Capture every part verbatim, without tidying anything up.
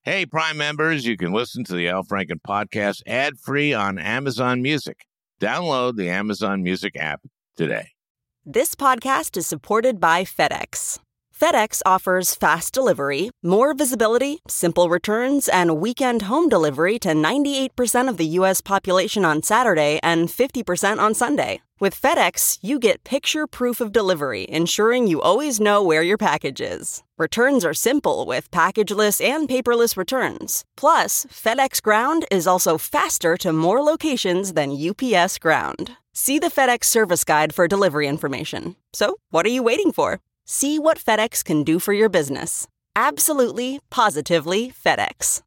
Hey, Prime members, you can listen to the Al Franken podcast ad-free on Amazon Music. Download the Amazon Music app today. This podcast is supported by FedEx. FedEx offers fast delivery, more visibility, simple returns, and weekend home delivery to ninety-eight percent of the U S population on Saturday and fifty percent on Sunday. With FedEx, you get picture proof of delivery, ensuring you always know where your package is. Returns are simple with packageless and paperless returns. Plus, FedEx Ground is also faster to more locations than U P S Ground. See the FedEx service guide for delivery information. So, what are you waiting for? See what FedEx can do for your business. Absolutely, positively FedEx.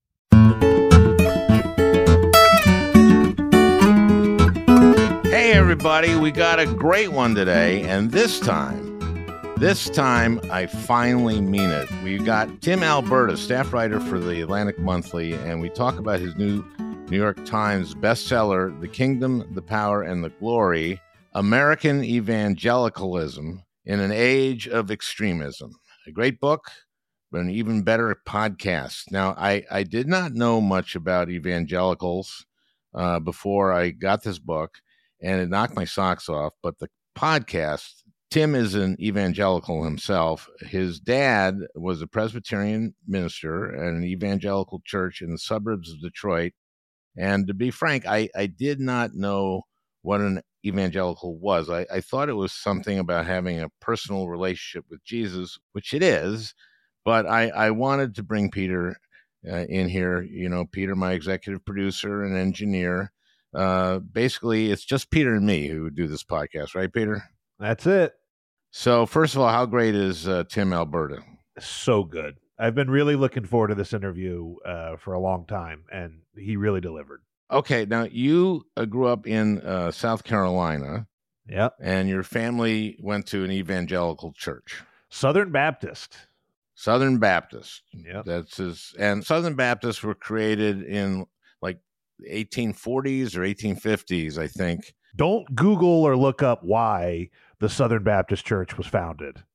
Hey, everybody, we got a great one today, and this time, this time, I finally mean it. We got Tim Alberta, staff writer for the Atlantic Monthly, and we talk about his new New York Times bestseller, The Kingdom, the Power, and the Glory, American Evangelicalism in an Age of Extremism. A great book, but an even better podcast. Now, I, I did not know much about evangelicals uh, before I got this book, and it knocked my socks off. But the podcast, Tim is an evangelical himself. His dad was a Presbyterian minister at an evangelical church in the suburbs of Detroit. And to be frank, I, I did not know what an evangelical was. I, I thought it was something about having a personal relationship with Jesus, which it is. But I, I wanted to bring Peter uh, in here. You know, Peter, my executive producer and engineer. Uh, basically, it's just Peter and me who do this podcast, right, Peter? That's it. So, first of all, how great is uh, Tim Alberta? So good. I've been really looking forward to this interview uh, for a long time, and he really delivered. Okay, now you uh, grew up in uh, South Carolina. Yep. And your family went to an evangelical church. Southern Baptist. Southern Baptist. Yep. That's his. And Southern Baptists were created in like eighteen forties or eighteen fifties, I think. Don't Google or look up why the Southern Baptist Church was founded.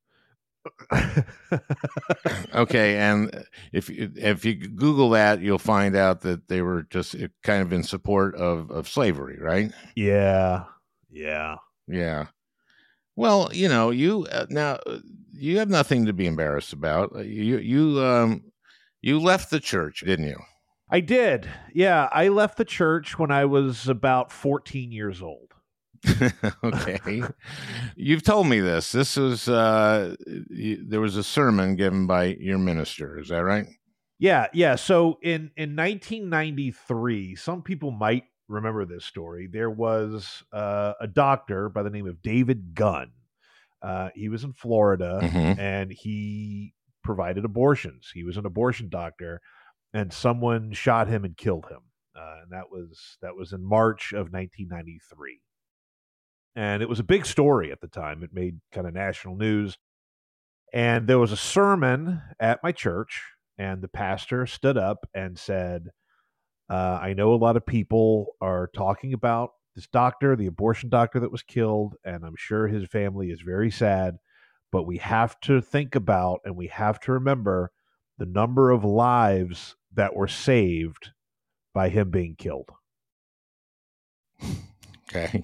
Okay, and if you, if you Google that, you'll find out that they were just kind of in support of, of slavery, right? Yeah, yeah, yeah. Well, you know, you uh, now you have nothing to be embarrassed about. You you um you left the church, didn't you? I did. Yeah, I left the church when I was about fourteen years old. Okay. You've told me this. This was, uh, you, there was a sermon given by your minister. Is that right? Yeah. Yeah. So in, in nineteen ninety-three, some people might remember this story. There was uh, a doctor by the name of David Gunn. Uh, he was in Florida mm-hmm. and he provided abortions. He was an abortion doctor, and someone shot him and killed him. Uh, and that was, that was in March of nineteen ninety-three. And it was a big story at the time. It made kind of national news. And there was a sermon at my church, and the pastor stood up and said, uh, I know a lot of people are talking about this doctor, the abortion doctor that was killed, and I'm sure his family is very sad, but we have to think about and we have to remember the number of lives that were saved by him being killed. Okay.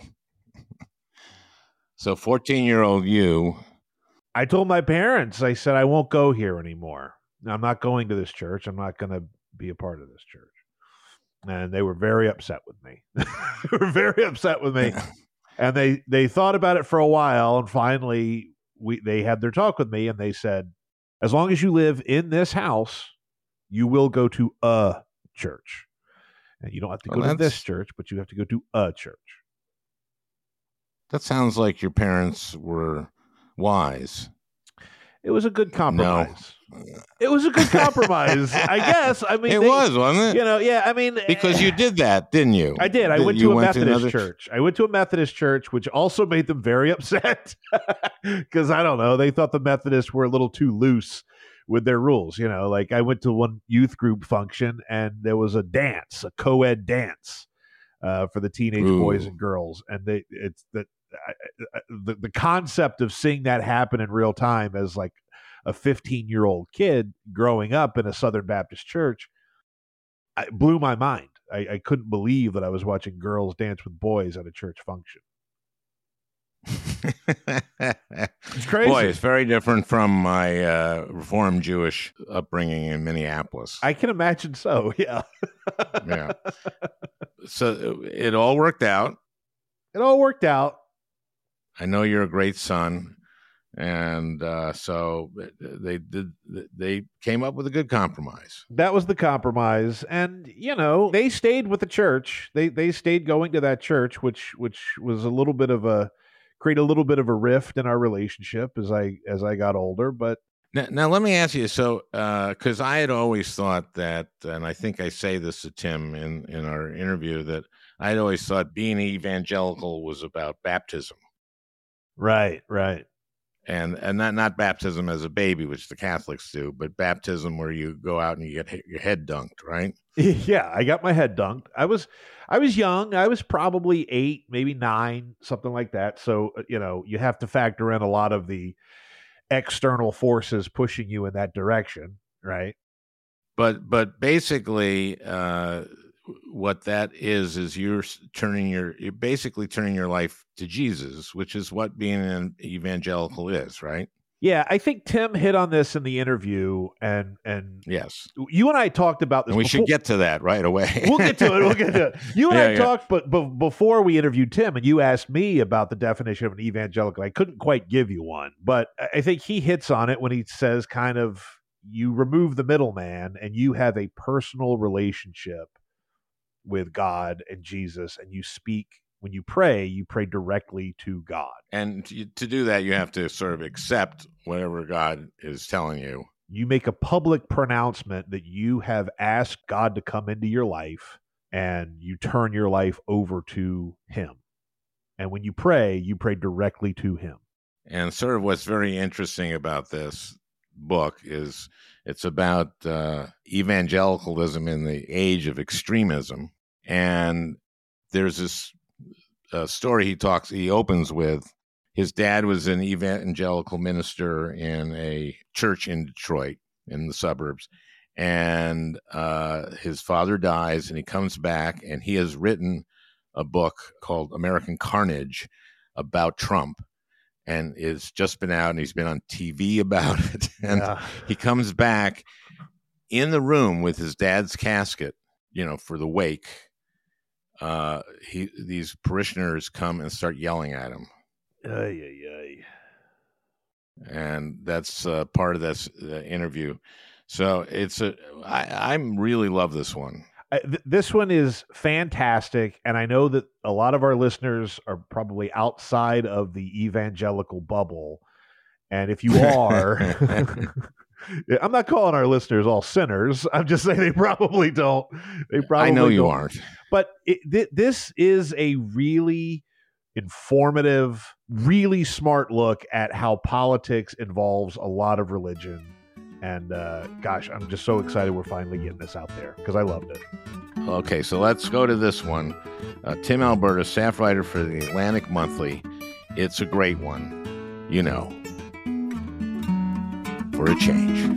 So fourteen-year-old you. I told my parents, I said, I won't go here anymore. I'm not going to this church. I'm not going to be a part of this church. And they were very upset with me. They were very upset with me. And they, they thought about it for a while. And finally, we they had their talk with me. And they said, as long as you live in this house, you will go to a church. And you don't have to well, go to this church, but you have to go to a church. That sounds like your parents were wise. It was a good compromise. No. It was a good compromise, I guess. I mean, it they, was, wasn't it? You know, yeah. I mean, because you did that, didn't you? I did. I Did, went to a went Methodist to another... church. I went to a Methodist church, which also made them very upset because I don't know. They thought the Methodists were a little too loose with their rules. You know, like I went to one youth group function and there was a dance, a co-ed dance uh, for the teenage Ooh. boys and girls, and they it's that. I, I, the the concept of seeing that happen in real time as like a fifteen-year-old kid growing up in a Southern Baptist church, it blew my mind. I, I couldn't believe that I was watching girls dance with boys at a church function. It's crazy. Boy, it's very different from my uh, Reformed Jewish upbringing in Minneapolis. I can imagine so, yeah. Yeah. So it all worked out. It all worked out. I know you're a great son. And uh, so they did. They came up with a good compromise. That was the compromise, and you know they stayed with the church. They they stayed going to that church, which which was a little bit of a create a little bit of a rift in our relationship as I as I got older. But now, now let me ask you. So, because uh, I had always thought that, and I think I say this to Tim in in our interview, that I had always thought being evangelical was about baptism. Right. Right. And and not, not baptism as a baby, which the Catholics do, but baptism where you go out and you get your head dunked, right? Yeah, I got my head dunked. I was I was young. I was probably eight, maybe nine, something like that. So, you know, you have to factor in a lot of the external forces pushing you in that direction, right? But but basically, uh, what that is is you're turning your you're basically turning your life to Jesus, which is what being an evangelical is, right? Yeah, I think Tim hit on this in the interview, and and yes, you and I talked about this. And we before. should get to that right away. We'll get to it. We'll get to it. You and yeah, I yeah. talked, but, but before we interviewed Tim, and you asked me about the definition of an evangelical. I couldn't quite give you one, but I think he hits on it when he says, kind of, you remove the middleman, and you have a personal relationship with God and Jesus, and you speak. When you pray, you pray directly to God. And to, to do that, you have to sort of accept whatever God is telling you. You make a public pronouncement that you have asked God to come into your life, and you turn your life over to Him. And when you pray, you pray directly to Him. And sort of what's very interesting about this book is it's about uh, evangelicalism in the age of extremism. And there's this uh, story he talks, he opens with. His dad was an evangelical minister in a church in Detroit, in the suburbs. And uh, his father dies, and he comes back, and he has written a book called American Carnage about Trump. And it's just been out, and he's been on T V about it. And yeah. He comes back in the room with his dad's casket, you know, for the wake. Uh, he these parishioners come and start yelling at him. Ay, ay, ay. And that's uh, part of this uh, interview. So it's a I, I really love this one. I, th- this one is fantastic, and I know that a lot of our listeners are probably outside of the evangelical bubble. And if you are, I'm not calling our listeners all sinners. I'm just saying they probably don't. They probably I know you don't. aren't. But it, th- this is a really informative, really smart look at how politics involves a lot of religion. And uh, gosh, I'm just so excited we're finally getting this out there because I loved it. Okay, so let's go to this one. Uh, Tim Alberta, staff writer for the Atlantic Monthly. It's a great one, you know, for a change.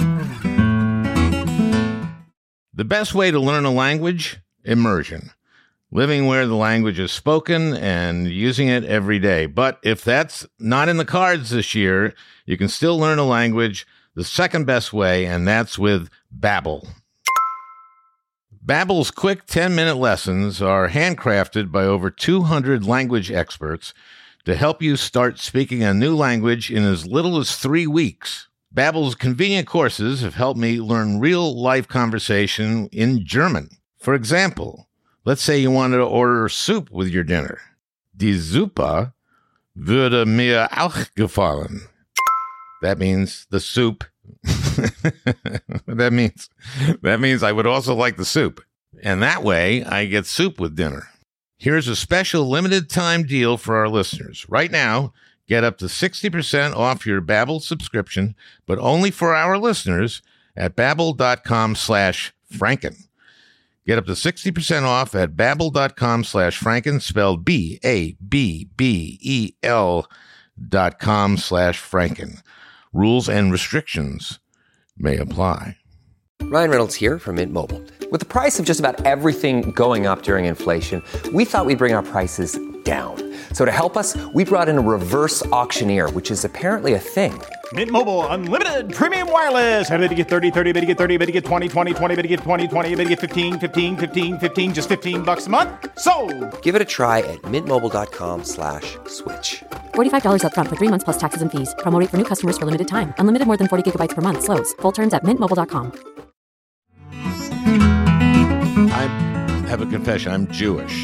The best way to learn a language? Immersion. Living where the language is spoken and using it every day. But if that's not in the cards this year, you can still learn a language the second best way, and that's with Babbel. Babbel's quick ten-minute lessons are handcrafted by over two hundred language experts to help you start speaking a new language in as little as three weeks. Babbel's convenient courses have helped me learn real-life conversation in German. For example, let's say you wanted to order soup with your dinner. Die Suppe würde mir auch gefallen. That means the soup. that means that means I would also like the soup. And that way, I get soup with dinner. Here's a special limited time deal for our listeners. Right now, get up to sixty percent off your Babbel subscription, but only for our listeners at babbel.com slash Franken. Get up to sixty percent off at babbel.com slash Franken, spelled B A B B E L dot com slash Franken. Rules and restrictions may apply. Ryan Reynolds here from Mint Mobile. With the price of just about everything going up during inflation, we thought we'd bring our prices down. So to help us, we brought in a reverse auctioneer, which is apparently a thing. Mint Mobile Unlimited Premium Wireless. How to get thirty, thirty, how to get thirty, how to get twenty, twenty, twenty, how to get twenty, twenty, how to get fifteen, fifteen, fifteen, fifteen, just fifteen bucks a month? Sold! Give it a try at mintmobile.com slash switch. forty-five dollars up front for three months plus taxes and fees. Promo rate for new customers for limited time. Unlimited more than forty gigabytes per month. Slows full terms at mint mobile dot com. I have a confession. I'm Jewish.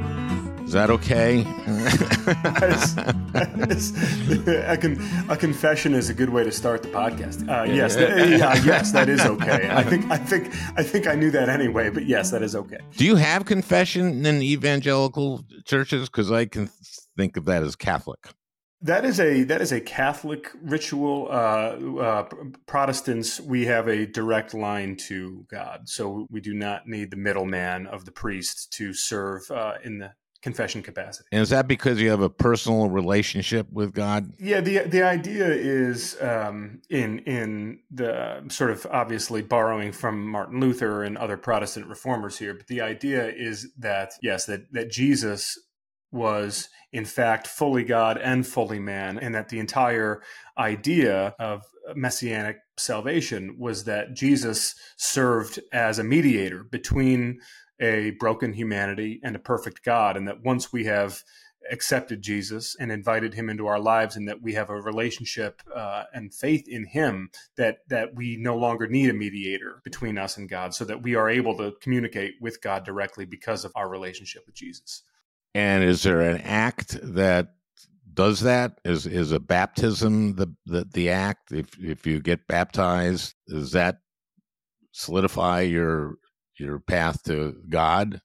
Is that okay? that is, that is, a, con, a confession is a good way to start the podcast. Uh, yes, th- yeah, yes, that is okay. I think, I think, I think I knew that anyway. But yes, that is okay. Do you have confession in evangelical churches? Because I can think of that as Catholic. That is a that is a Catholic ritual. Uh, uh, Protestants, we have a direct line to God, so we do not need the middleman of the priest to serve uh, in the confession capacity. And is that because you have a personal relationship with God? Yeah, the the idea is um, in in the sort of obviously borrowing from Martin Luther and other Protestant reformers here, but the idea is that yes, that that Jesus was in fact fully God and fully man, and that the entire idea of messianic salvation was that Jesus served as a mediator between a broken humanity and a perfect God, and that once we have accepted Jesus and invited him into our lives, and that we have a relationship uh, and faith in him, that that we no longer need a mediator between us and God, so that we are able to communicate with God directly because of our relationship with Jesus. And is there an act that does that? Is is a baptism the, the the act? If if you get baptized, does that solidify your your path to God?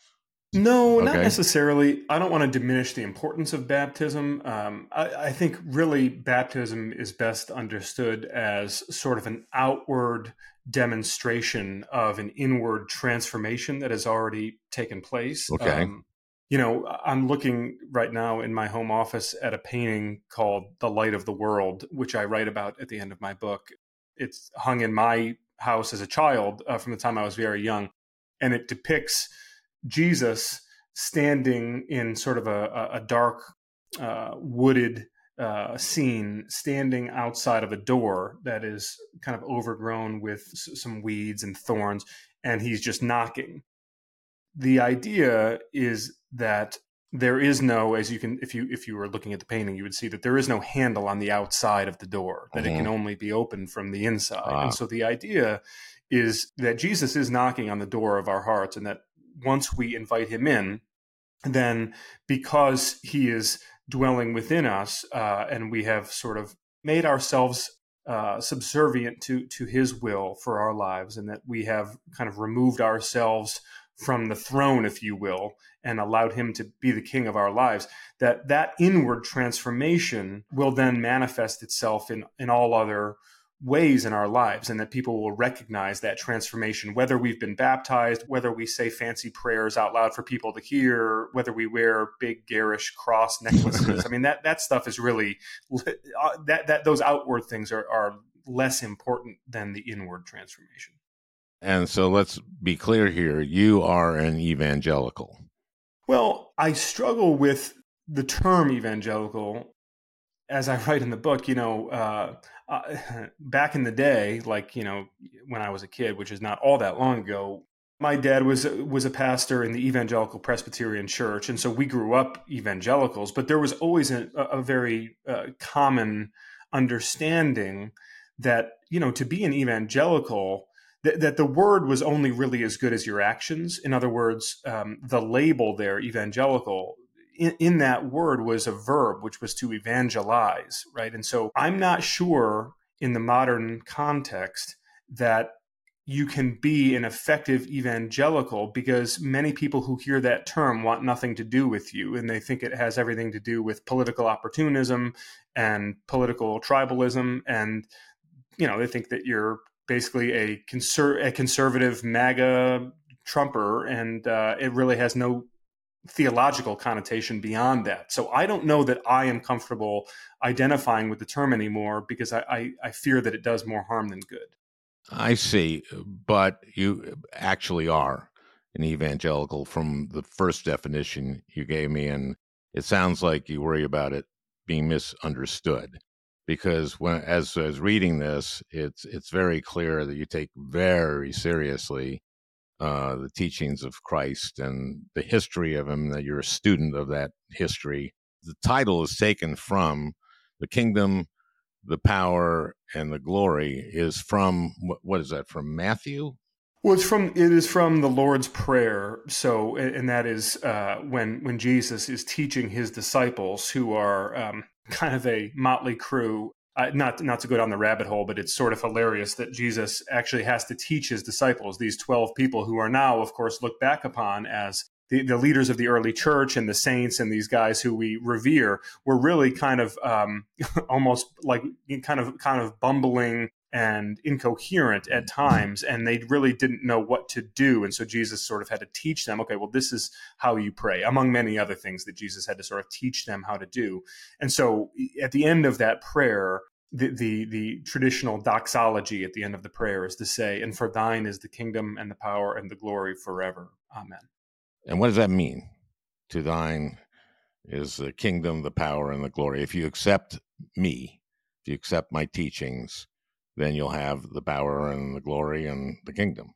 No, okay. Not necessarily. I don't want to diminish the importance of baptism. Um, I, I think really baptism is best understood as sort of an outward demonstration of an inward transformation that has already taken place. Okay. Um, You know, I'm looking right now in my home office at a painting called The Light of the World, which I write about at the end of my book. It's hung in my house as a child uh, from the time I was very young. And it depicts Jesus standing in sort of a, a dark, uh, wooded uh, scene, standing outside of a door that is kind of overgrown with s- some weeds and thorns. And he's just knocking. The idea is that there is no, as you can, if you if you were looking at the painting, you would see that there is no handle on the outside of the door, that mm-hmm. it can only be opened from the inside. Ah. And so the idea is that Jesus is knocking on the door of our hearts, and that once we invite him in, then because he is dwelling within us, uh, and we have sort of made ourselves uh, subservient to to his will for our lives, and that we have kind of removed ourselves from the throne, if you will, and allowed him to be the king of our lives, that that inward transformation will then manifest itself in, in all other ways in our lives, and that people will recognize that transformation, whether we've been baptized, whether we say fancy prayers out loud for people to hear, whether we wear big garish cross necklaces. I mean, that that stuff is really, that that those outward things are, are less important than the inward transformation. And so let's be clear here. You are an evangelical. Well, I struggle with the term evangelical. As I write in the book, you know, uh, uh, back in the day, like, you know, when I was a kid, which is not all that long ago, my dad was was a pastor in the Evangelical Presbyterian Church. And so we grew up evangelicals, but there was always a, a very uh, common understanding that, you know, to be an evangelical, that the word was only really as good as your actions. In other words, um, the label there, evangelical, in, in that word was a verb, which was to evangelize, right? And so I'm not sure in the modern context that you can be an effective evangelical, because many people who hear that term want nothing to do with you, and they think it has everything to do with political opportunism and political tribalism. And, you know, they think that you're basically a, conser- a conservative MAGA Trumper, and uh, it really has no theological connotation beyond that. So I don't know that I am comfortable identifying with the term anymore because I, I, I fear that it does more harm than good. I see, but you actually are an evangelical from the first definition you gave me, and it sounds like you worry about it being misunderstood. Because when, as as reading this, it's it's very clear that you take very seriously uh, the teachings of Christ and the history of him, that you're a student of that history. The title is taken from the kingdom, the power, and the glory is from, what, what is that, from Matthew? Well, it's from, it is from the Lord's Prayer. So, and that is uh, when, when Jesus is teaching his disciples, who are um, kind of a motley crew. Uh, not not to go down the rabbit hole, but it's sort of hilarious that Jesus actually has to teach his disciples, these twelve people who are now, of course, looked back upon as the, the leaders of the early church and the saints and these guys who we revere, were really kind of um, almost like kind of kind of bumbling and incoherent at times, and they really didn't know what to do. And so Jesus sort of had to teach them, okay, well, this is how you pray, among many other things that Jesus had to sort of teach them how to do. And so at the end of that prayer, the, the, the traditional doxology at the end of the prayer is to say, and for thine is the kingdom and the power and the glory forever. Amen. And what does that mean? To thine is the kingdom, the power, and the glory. If you accept me, if you accept my teachings, then you'll have the power and the glory and the kingdom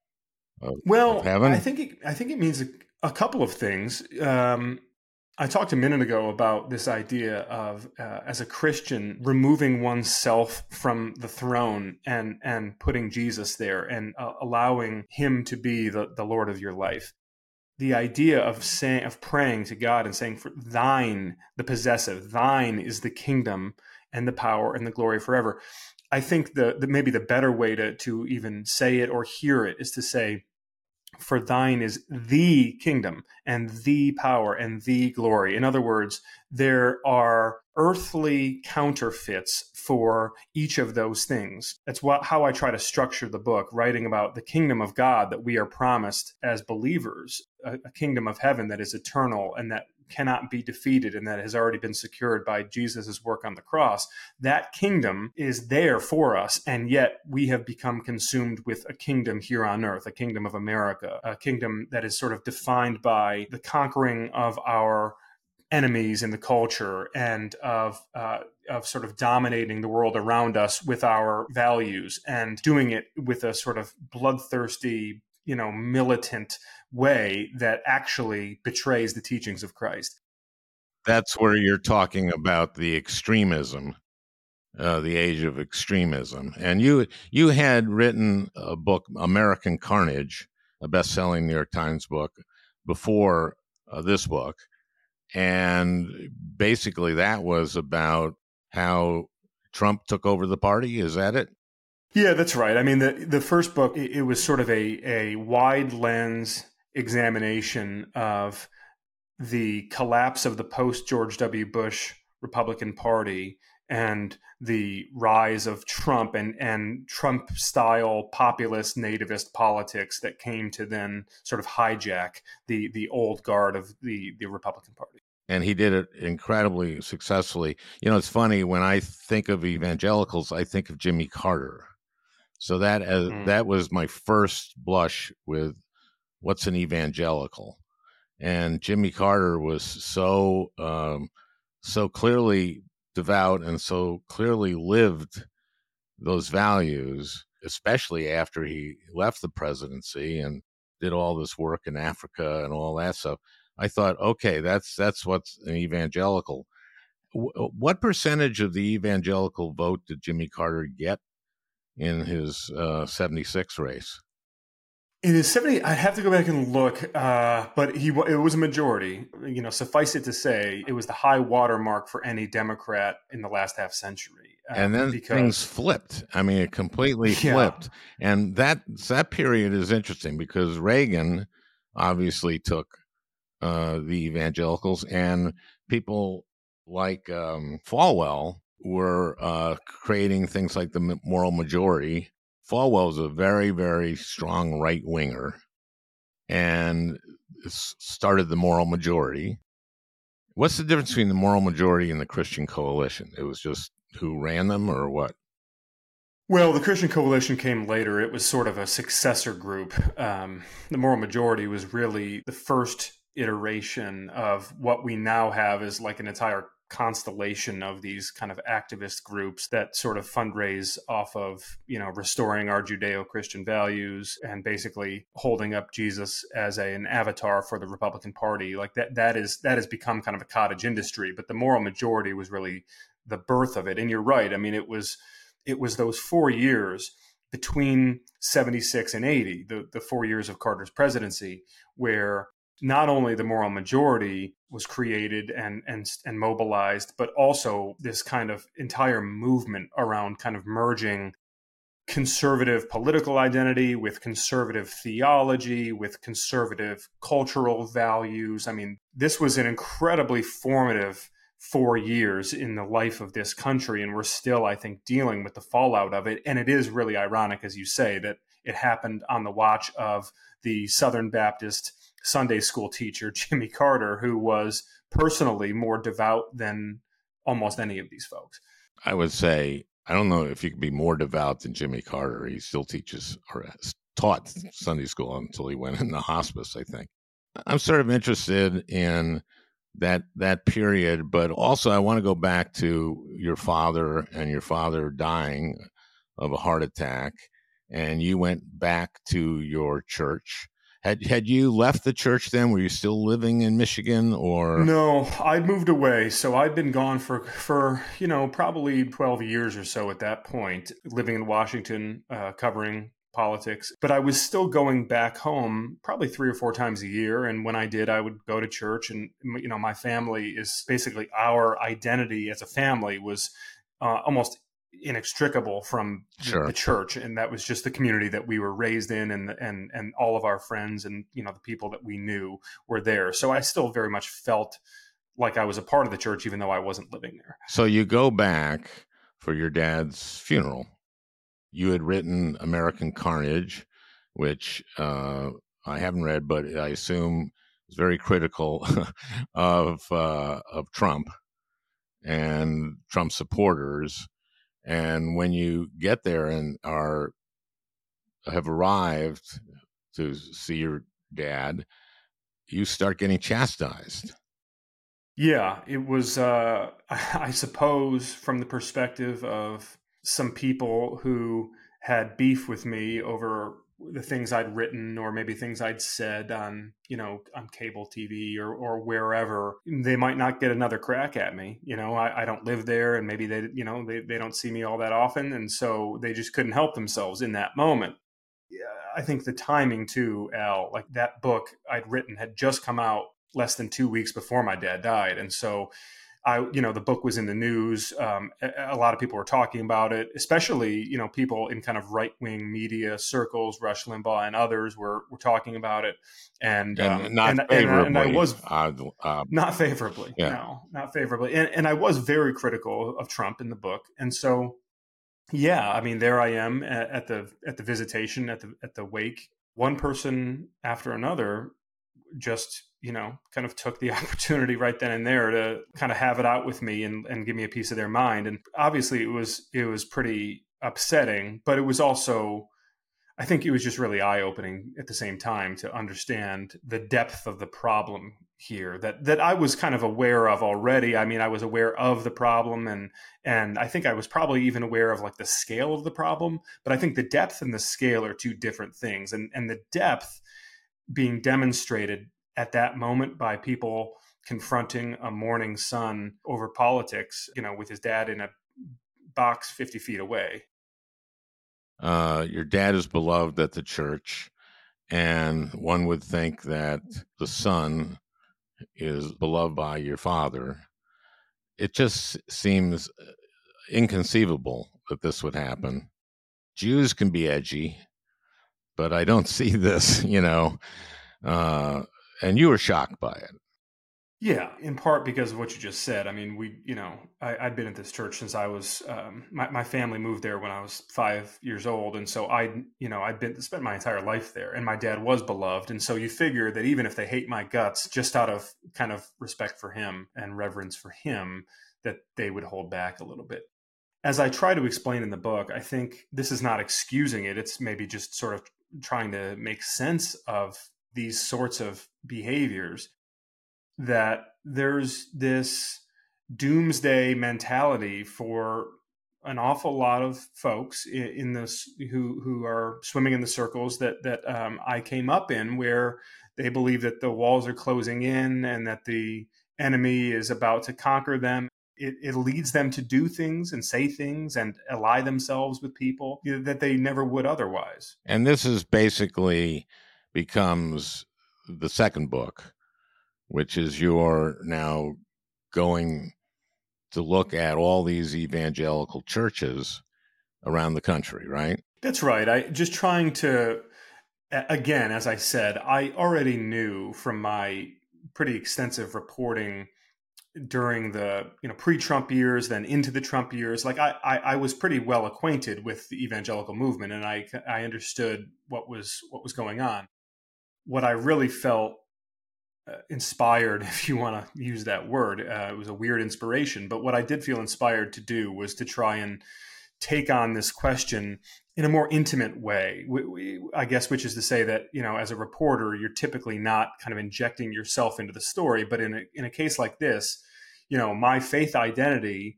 of, well, of heaven. I think it, I think it means a, a couple of things. Um, I talked a minute ago about this idea of, uh, as a Christian, removing oneself from the throne and and putting Jesus there and uh, allowing him to be the, the Lord of your life. The idea of saying, of praying to God and saying, "For thine, the possessive, thine is the kingdom and the power and the glory forever." I think the, the maybe the better way to to even say it or hear it is to say, for thine is the kingdom and the power and the glory. In other words, there are earthly counterfeits for each of those things. That's what, how I try to structure the book, writing about the kingdom of God that we are promised as believers, a, a kingdom of heaven that is eternal and that cannot be defeated and that has already been secured by Jesus's work on the cross. That kingdom is there for us, and yet we have become consumed with a kingdom here on earth, a kingdom of America, a kingdom that is sort of defined by the conquering of our enemies in the culture and of uh, of sort of dominating the world around us with our values and doing it with a sort of bloodthirsty, you know, militant way that actually betrays the teachings of Christ. That's where you're talking about the extremism, uh, the age of extremism. And you you had written a book, American Carnage, a best-selling New York Times book, before uh, this book. And basically that was about how Trump took over the party. Is that it? Yeah, that's right. I mean, the the first book, it, it was sort of a, a wide lens examination of the collapse of the post-George W. Bush Republican Party and the rise of Trump and, and Trump-style populist nativist politics that came to then sort of hijack the, the old guard of the, the Republican Party. And he did it incredibly successfully. You know, it's funny, when I think of evangelicals, I think of Jimmy Carter. So that uh, mm. that was my first blush with what's an evangelical. And Jimmy Carter was so um, so clearly devout and so clearly lived those values, especially after he left the presidency and did all this work in Africa and all that stuff. I thought, okay, that's that's what's an evangelical. W- what percentage of the evangelical vote did Jimmy Carter get in his uh, seventy-six race? In his seventy, I have to go back and look, uh, but he it was a majority. You know, suffice it to say, it was the high watermark for any Democrat in the last half century. Uh, and then because, things flipped. I mean, it completely yeah. flipped. And that that period is interesting because Reagan obviously took uh, the evangelicals, and people like um, Falwell were uh, creating things like the moral majority. Falwell is a very, very strong right winger, and s- started the Moral Majority. What's the difference between the Moral Majority and the Christian Coalition? It was just who ran them, or what? Well, the Christian Coalition came later. It was sort of a successor group. Um, the Moral Majority was really the first iteration of what we now have is like an entire constellation of these kind of activist groups that sort of fundraise off of, you know, restoring our Judeo-Christian values and basically holding up Jesus as a, an avatar for the Republican Party. Like that, that is, that has become kind of a cottage industry, but the Moral Majority was really the birth of it. And you're right. I mean, it was, it was those four years between seventy-six and eighty, the, the four years of Carter's presidency, where not only the Moral Majority was created and, and, and mobilized, but also this kind of entire movement around kind of merging conservative political identity with conservative theology, with conservative cultural values. I mean, this was an incredibly formative four years in the life of this country, and we're still, I think, dealing with the fallout of it. And it is really ironic, as you say, that it happened on the watch of the Southern Baptist Sunday school teacher, Jimmy Carter, who was personally more devout than almost any of these folks. I would say, I don't know if you could be more devout than Jimmy Carter. He still teaches or has taught Sunday school until he went into hospice, I think. I'm sort of interested in that that period, but also I want to go back to your father and your father dying of a heart attack, and you went back to your church. Had had you left the church then? Were you still living in Michigan, or? No, I'd moved away. So I'd been gone for, for you know, probably twelve years or so at that point, living in Washington, uh, covering politics. But I was still going back home probably three or four times a year. And when I did, I would go to church. And, you know, my family is basically, our identity as a family was uh, almost inextricable from Sure. the church. And that was just the community that we were raised in, and, and, and all of our friends and, you know, the people that we knew were there. So I still very much felt like I was a part of the church, even though I wasn't living there. So you go back for your dad's funeral. You had written American Carnage, which uh, I haven't read, but I assume is very critical of uh, of Trump and Trump supporters. And when you get there and are have arrived to see your dad, you start getting chastised. Yeah, it was, uh, I suppose, from the perspective of some people who had beef with me over the things I'd written, or maybe things I'd said on, you know, on cable T V or, or wherever. They might not get another crack at me. You know, I, I don't live there, and maybe they, you know, they, they don't see me all that often. And so they just couldn't help themselves in that moment. Yeah, I think the timing too, Al, like that book I'd written had just come out less than two weeks before my dad died. And so I, you know, the book was in the news. Um, a, a lot of people were talking about it, especially, you know, people in kind of right-wing media circles, Rush Limbaugh and others were, were talking about it. And, and um, not and, favorably. And, and I was uh, uh, not favorably. Yeah. No, not favorably. And, and I was very critical of Trump in the book. And so, yeah, I mean, there I am at, at the, at the visitation, at the, at the wake, one person after another just, you know, kind of took the opportunity right then and there to kind of have it out with me and, and give me a piece of their mind. And obviously it was, it was pretty upsetting, but it was also, I think it was just really eye-opening at the same time to understand the depth of the problem here that, that I was kind of aware of already. I mean, I was aware of the problem, and, and I think I was probably even aware of like the scale of the problem, but I think the depth and the scale are two different things. And, and the depth being demonstrated at that moment by people confronting a mourning son over politics, you know, with his dad in a box fifty feet away. Uh, your dad is beloved at the church, and one would think that the son is beloved by your father. It just seems inconceivable that this would happen. Jews can be edgy, but I don't see this, you know, uh, and you were shocked by it. Yeah, in part because of what you just said. I mean, we, you know, I, I'd been at this church since I was, um, my, my family moved there when I was five years old. And so I, you know, I'd been, spent my entire life there, and my dad was beloved. And so you figure that even if they hate my guts, just out of kind of respect for him and reverence for him, that they would hold back a little bit. As I try to explain in the book, I think this is not excusing it. It's maybe just sort of trying to make sense of these sorts of behaviors, that there's this doomsday mentality for an awful lot of folks in, in this who who are swimming in the circles that that um, I came up in, where they believe that the walls are closing in and that the enemy is about to conquer them. It, it leads them to do things and say things and ally themselves with people that they never would otherwise. And this is basically becomes the second book, which is you're now going to look at all these evangelical churches around the country, right? That's right. I just trying to, again, as I said, I already knew from my pretty extensive reporting during the you know pre-Trump years, then into the Trump years. Like I, I, I was pretty well acquainted with the evangelical movement, and I, I understood what was what was going on. What I really felt Uh, inspired, if you want to use that word. Uh, it was a weird inspiration, but what I did feel inspired to do was to try and take on this question in a more intimate way. We, we, I guess, which is to say that, you know, as a reporter, you're typically not kind of injecting yourself into the story, but in a, in a case like this, you know, my faith identity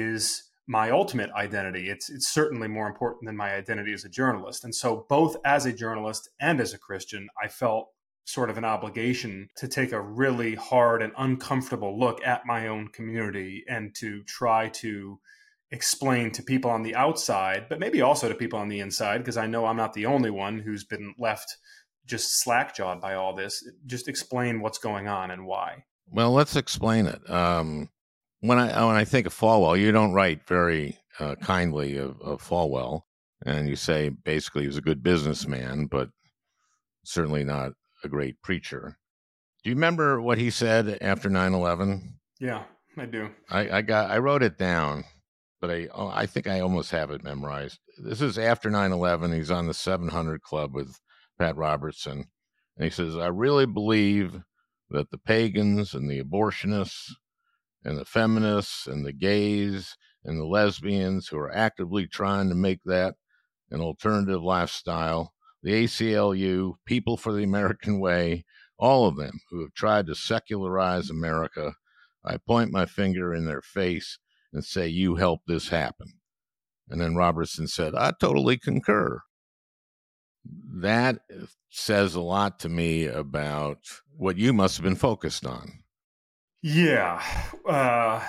is my ultimate identity. It's it's certainly more important than my identity as a journalist. And so both as a journalist and as a Christian, I felt sort of an obligation to take a really hard and uncomfortable look at my own community and to try to explain to people on the outside, but maybe also to people on the inside, because I know I'm not the only one who's been left just slack-jawed by all this, just explain what's going on and why. Well, let's explain it. Um, when I when I think of Falwell, you don't write very uh, kindly of, of Falwell, and you say basically he was a good businessman, but certainly not a great preacher. Do you remember what he said after nine eleven? Yeah, I do. I, I got I wrote it down, but I oh, I think I almost have it memorized. This is after nine eleven. He's on the seven hundred Club with Pat Robertson, and he says, "I really believe that the pagans and the abortionists and the feminists and the gays and the lesbians who are actively trying to make that an alternative lifestyle, the A C L U, People for the American Way, all of them who have tried to secularize America, I point my finger in their face and say, you helped this happen." And then Robertson said, "I totally concur." That says a lot to me about what you must have been focused on. Yeah. Uh...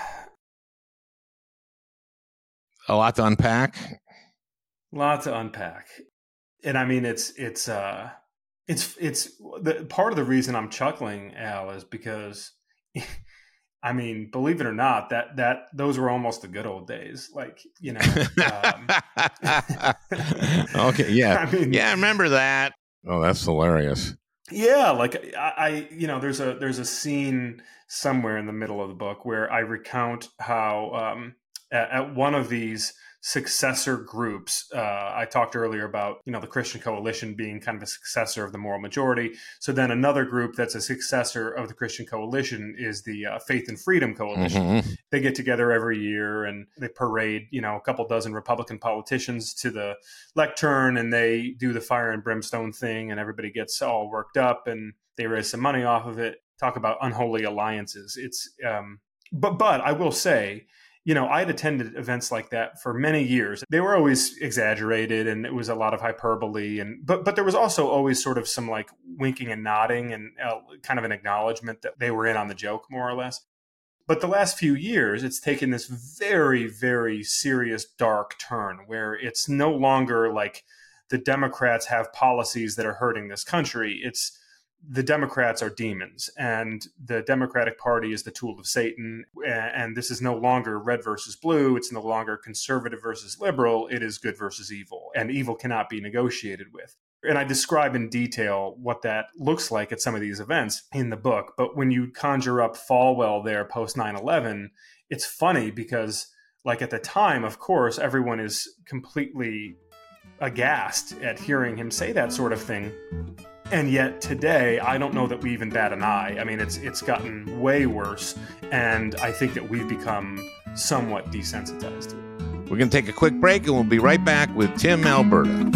A lot to unpack? A lot to unpack. And I mean, it's it's uh, it's it's the part of the reason I'm chuckling, Al, is because, I mean, believe it or not, that that those were almost the good old days. Like, you know. Um, okay, yeah, I mean, yeah, I remember that. Oh, that's hilarious. Yeah, like I, I, you know, there's a there's a scene somewhere in the middle of the book where I recount how um, at, at one of these successor groups. Uh, I talked earlier about, you know, the Christian Coalition being kind of a successor of the Moral Majority. So then another group that's a successor of the Christian Coalition is the uh, Faith and Freedom Coalition. Mm-hmm. They get together every year and they parade, you know, a couple dozen Republican politicians to the lectern, and they do the fire and brimstone thing, and everybody gets all worked up and they raise some money off of it. Talk about unholy alliances. It's, um, but, but I will say, you know, I had attended events like that for many years. They were always exaggerated and it was a lot of hyperbole. And but but there was also always sort of some like winking and nodding and uh, kind of an acknowledgement that they were in on the joke, more or less. But the last few years, it's taken this very, very serious dark turn where it's no longer like the Democrats have policies that are hurting this country. It's the Democrats are demons, and the Democratic Party is the tool of Satan. And this is no longer red versus blue. It's no longer conservative versus liberal. It is good versus evil, and evil cannot be negotiated with. And I describe in detail what that looks like at some of these events in the book. But when you conjure up Falwell there post nine eleven, it's funny because, like, at the time, of course, everyone is completely aghast at hearing him say that sort of thing. And yet today, I don't know that we even bat an eye. I mean, it's it's gotten way worse. And I think that we've become somewhat desensitized to it. We're going to take a quick break, and we'll be right back with Tim Alberta.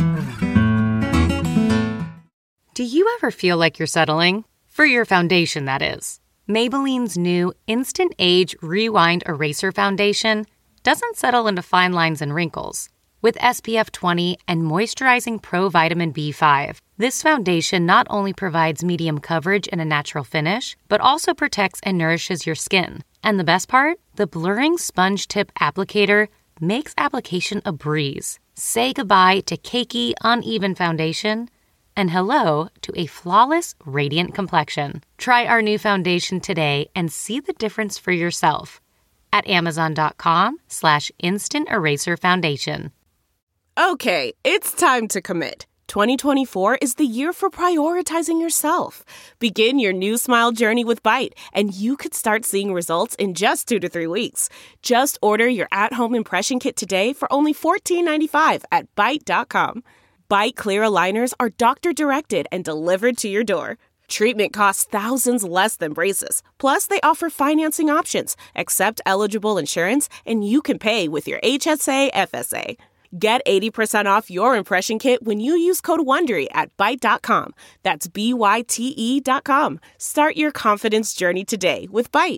Do you ever feel like you're settling? For your foundation, that is. Maybelline's new Instant Age Rewind Eraser Foundation doesn't settle into fine lines and wrinkles. With S P F twenty and moisturizing Pro Vitamin B five, this foundation not only provides medium coverage and a natural finish, but also protects and nourishes your skin. And the best part? The blurring sponge tip applicator makes application a breeze. Say goodbye to cakey, uneven foundation and hello to a flawless, radiant complexion. Try our new foundation today and see the difference for yourself at amazon.com slash instant eraser foundation. Okay, it's time to commit. twenty twenty-four is the year for prioritizing yourself. Begin your new smile journey with Byte, and you could start seeing results in just two to three weeks. Just order your at-home impression kit today for only fourteen ninety-five at byte dot com. Byte Clear aligners are doctor-directed and delivered to your door. Treatment costs thousands less than braces. Plus, they offer financing options, accept eligible insurance, and you can pay with your H S A F S A. Get eighty percent off your impression kit when you use code WONDERY at byte dot com. That's B Y T E dot com. Start your confidence journey today with Byte.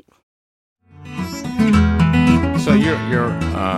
So you're, you're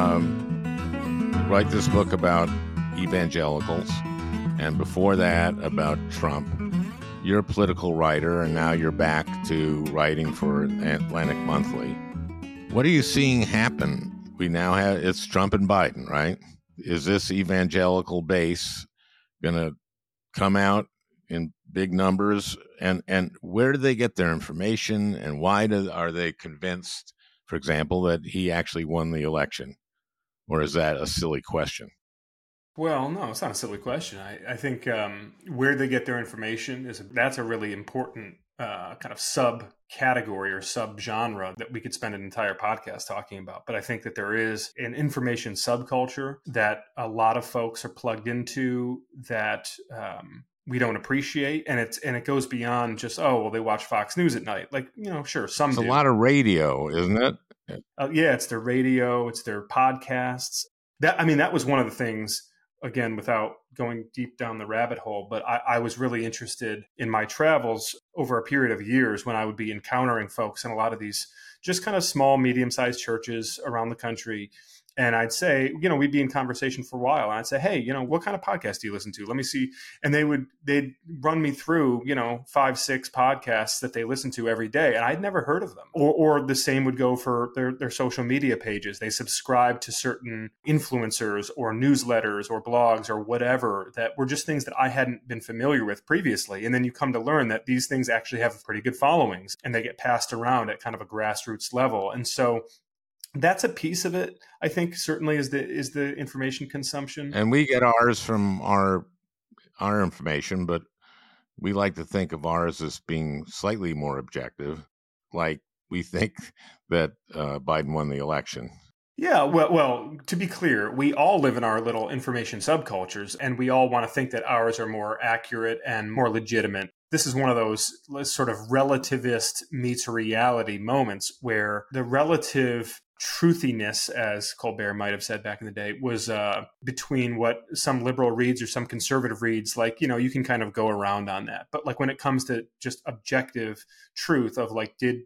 um, write this book about evangelicals, and before that about Trump. You're a political writer, and now you're back to writing for Atlantic Monthly. What are you seeing happen? We now have, it's Trump and Biden, right? Is this evangelical base going to come out in big numbers? And and where do they get their information? And why do, are they convinced, for example, that he actually won the election? Or is that a silly question? Well, no, it's not a silly question. I, I think um, where they get their information is that's a really important uh, kind of subcategory or subgenre that we could spend an entire podcast talking about. But I think that there is an information subculture that a lot of folks are plugged into that um, we don't appreciate, and it's and it goes beyond just oh well they watch Fox News at night. Like you know, sure, some it's do. A lot of radio, isn't it? Uh, yeah, it's their radio, it's their podcasts. That I mean, that was one of the things. Again, without going deep down the rabbit hole, but I, I was really interested in my travels over a period of years when I would be encountering folks in a lot of these just kind of small, medium-sized churches around the country. And I'd say, you know, we'd be in conversation for a while. And I'd say, hey, you know, what kind of podcast do you listen to? Let me see. And they would, they'd run me through, you know, five, six podcasts that they listen to every day. And I'd never heard of them. Or, or the same would go for their, their social media pages. They subscribe to certain influencers or newsletters or blogs or whatever that were just things that I hadn't been familiar with previously. And then you come to learn that these things actually have pretty good followings and they get passed around at kind of a grassroots level. And so that's a piece of it, I think, certainly is the is the information consumption. And we get ours from our our information, but we like to think of ours as being slightly more objective. Like we think that uh, Biden won the election. Yeah, well, well, to be clear, we all live in our little information subcultures, and we all want to think that ours are more accurate and more legitimate. This is one of those sort of relativist meets reality moments where the relative truthiness, as Colbert might have said back in the day, was uh, between what some liberal reads or some conservative reads. Like, you know, you can kind of go around on that. But like when it comes to just objective truth of like, did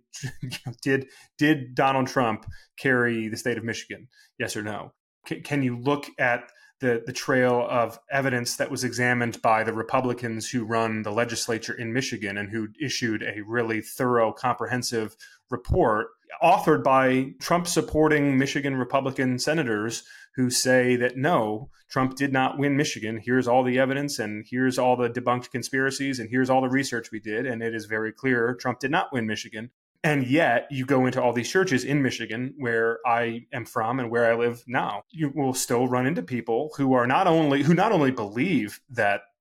did did Donald Trump carry the state of Michigan? Yes or no? C- can you look at the the trail of evidence that was examined by the Republicans who run the legislature in Michigan and who issued a really thorough, comprehensive report authored by Trump-supporting Michigan Republican senators who say that, no, Trump did not win Michigan. Here's all the evidence, and here's all the debunked conspiracies, and here's all the research we did, and it is very clear Trump did not win Michigan. And yet you go into all these churches in Michigan where I am from and where I live now. You will still run into people who are not only who not only believe that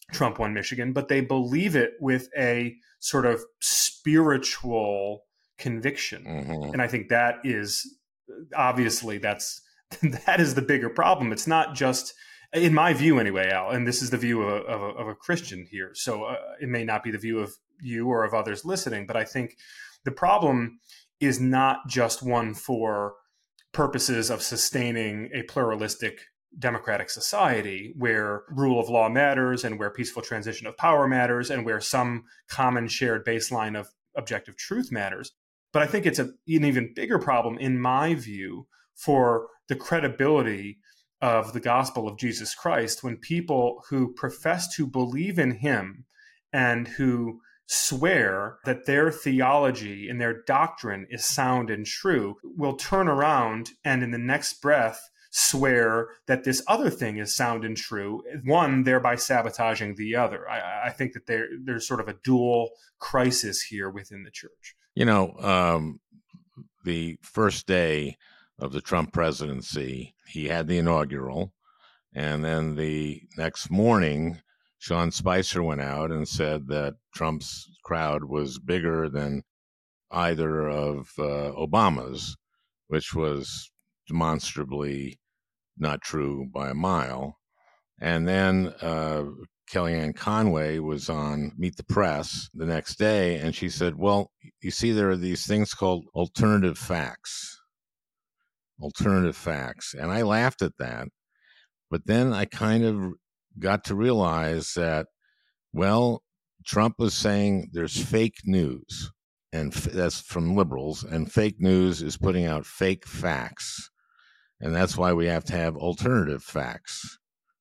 Trump won Michigan, but they believe it with a sort of spiritual conviction. Mm-hmm. And I think that is obviously that's that is the bigger problem. It's not just, in my view anyway, Al, and this is the view of a, of a, of a Christian here. So uh, it may not be the view of you or of others listening, but I think the problem is not just one for purposes of sustaining a pluralistic democratic society where rule of law matters and where peaceful transition of power matters and where some common shared baseline of objective truth matters. But I think it's a, an even bigger problem, in my view, for the credibility of the gospel of Jesus Christ when people who profess to believe in him and who swear that their theology and their doctrine is sound and true will turn around and in the next breath swear that this other thing is sound and true, one thereby sabotaging the other. I, I think that there there's sort of a dual crisis here within the church. You know, um, the first day of the Trump presidency, he had the inaugural, and then the next morning, Sean Spicer went out and said that Trump's crowd was bigger than either of uh, Obama's, which was demonstrably not true by a mile. And then uh, Kellyanne Conway was on Meet the Press the next day, and she said, well, you see, there are these things called alternative facts. Alternative facts. And I laughed at that. But then I kind of got to realize that, well, Trump was saying there's fake news, and f- that's from liberals, and fake news is putting out fake facts. And that's why we have to have alternative facts.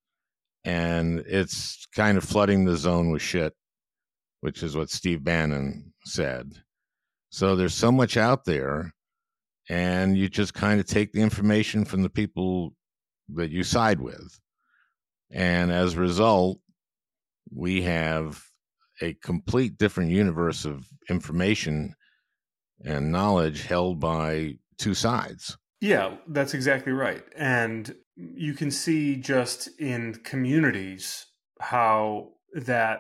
And it's kind of flooding the zone with shit, which is what Steve Bannon said. So there's so much out there, and you just kind of take the information from the people that you side with. And as a result, we have a complete different universe of information and knowledge held by two sides. Yeah, that's exactly right. And you can see just in communities how that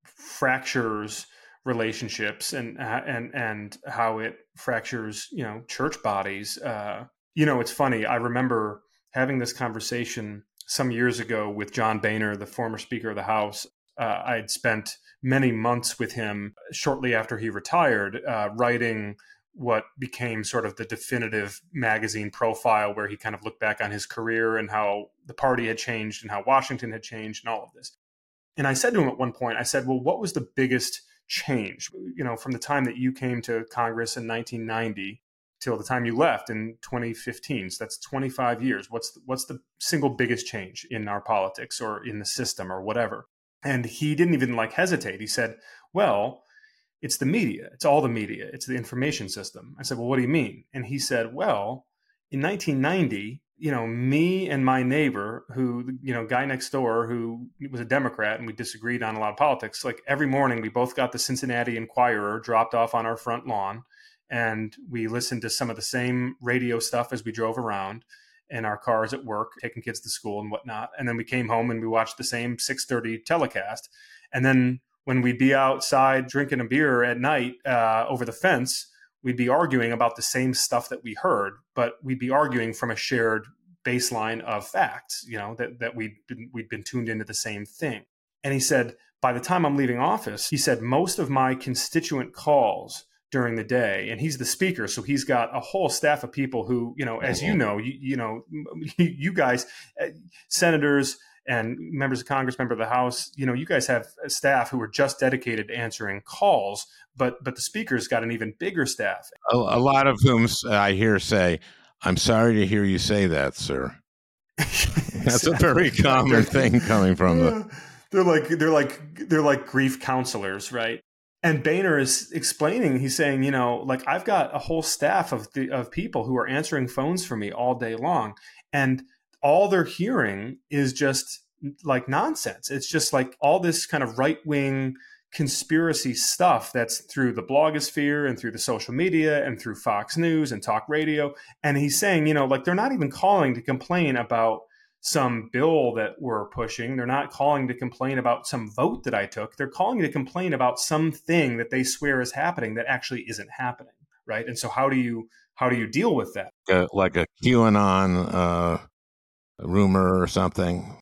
fractures relationships and and and how it fractures, you know, church bodies. Uh, you know, it's funny. I remember having this conversation some years ago with John Boehner, the former Speaker of the House. Uh, I had spent many months with him shortly after he retired, uh, writing what became sort of the definitive magazine profile, where he kind of looked back on his career and how the party had changed and how Washington had changed and all of this. And I said to him at one point, I said, well, what was the biggest change, you know, from the time that you came to Congress in nineteen ninety till the time you left in twenty fifteen? So that's twenty-five years. What's the, what's the single biggest change in our politics or in the system or whatever? And he didn't even like hesitate. He said, well, it's the media. It's all the media. It's the information system. I said, well, what do you mean? And he said, well, in nineteen ninety, you know, me and my neighbor, who, you know, guy next door who was a Democrat, and we disagreed on a lot of politics, like every morning we both got the Cincinnati Enquirer dropped off on our front lawn, and we listened to some of the same radio stuff as we drove around in our cars at work, taking kids to school and whatnot. And then we came home and we watched the same six thirty telecast. And then when we'd be outside drinking a beer at night uh, over the fence, we'd be arguing about the same stuff that we heard, but we'd be arguing from a shared baseline of facts, you know, that, that we'd been, we'd been tuned into the same thing. And he said, by the time I'm leaving office, he said, most of my constituent calls during the day, and he's the speaker, so he's got a whole staff of people who, you know, as you know, you, you know, you guys, senators and members of Congress, member of the House, you know, you guys have a staff who are just dedicated to answering calls, but but the speaker's got an even bigger staff. A, a lot of whom I hear say, I'm sorry to hear you say that, sir. That's a very common thing coming from the. They're like they're like they're like grief counselors, right? And Boehner is explaining, he's saying, you know, like I've got a whole staff of the, of people who are answering phones for me all day long, and all they're hearing is just like nonsense. It's just like all this kind of right-wing conspiracy stuff that's through the blogosphere and through the social media and through Fox News and talk radio. And he's saying, you know, like they're not even calling to complain about some bill that we're pushing. They're not calling to complain about some vote that I took. They're calling to complain about something that they swear is happening that actually isn't happening, right? And so how do you how do you deal with that? Uh, like a QAnon uh, rumor or something.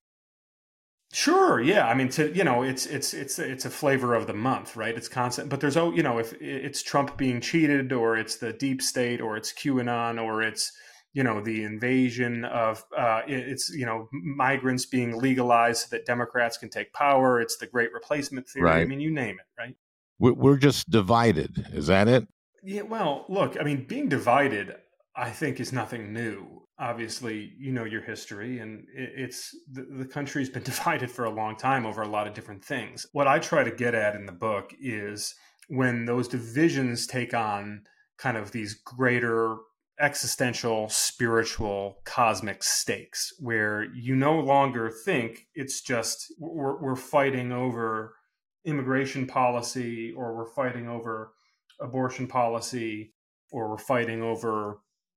Sure, yeah. I mean, to you know, it's it's it's it's a flavor of the month, right? It's constant, but there's oh, you know, if it's Trump being cheated, or it's the deep state, or it's QAnon, or it's you know the invasion of uh, it's you know migrants being legalized so that Democrats can take power. It's the Great Replacement theory. Right. I mean, you name it, right? We're, we're just divided. Is that it? Yeah. Well, look, I mean, being divided, I think, is nothing new. Obviously, you know your history, and it's the, the country's been divided for a long time over a lot of different things. What I try to get at in the book is when those divisions take on kind of these greater existential, spiritual, cosmic stakes, where you no longer think it's just we're, we're fighting over immigration policy, or we're fighting over abortion policy, or we're fighting over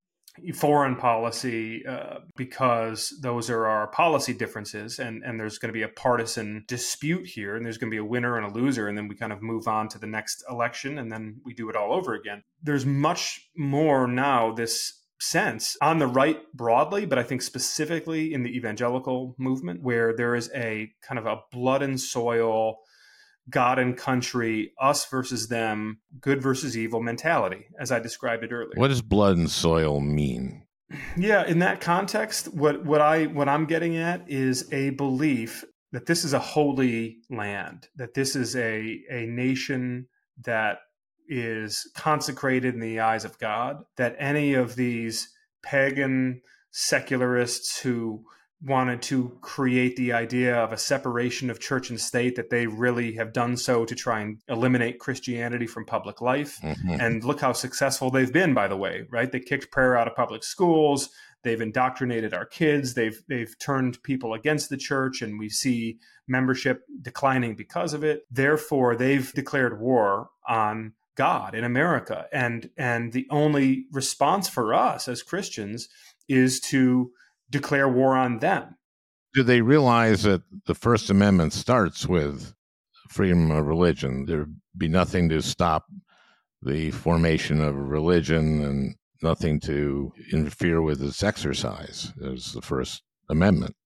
foreign policy, uh, because those are our policy differences, and, and there's going to be a partisan dispute here, and there's going to be a winner and a loser, and then we kind of move on to the next election, and then we do it all over again. There's much more now this sense on the right broadly, but I think specifically in the evangelical movement, where there is a kind of a blood and soil, God and country, us versus them, good versus evil mentality, as I described it earlier. What does blood and soil mean? Yeah, in that context, what, what I what I'm getting at is a belief that this is a holy land, that this is a a nation that is consecrated in the eyes of God, that any of these pagan secularists who wanted to create the idea of a separation of church and state, that they really have done so to try and eliminate Christianity from public life. Mm-hmm. And look how successful they've been, by the way, right? They kicked prayer out of public schools. They've indoctrinated our kids. They've they've turned people against the church, and we see membership declining because of it. Therefore, they've declared war on God in America. And, and the only response for us as Christians is to declare war on them. Do they realize that the First Amendment starts with freedom of religion? There'd be nothing to stop the formation of a religion, and nothing to interfere with its exercise. There's the First Amendment.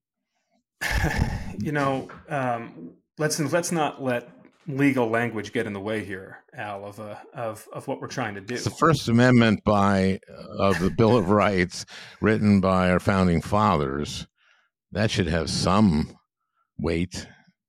You know, um, let's let's not let legal language get in the way here, Al, of uh, of of what we're trying to do. It's the First Amendment by of the Bill of Rights, written by our founding fathers. That should have some weight.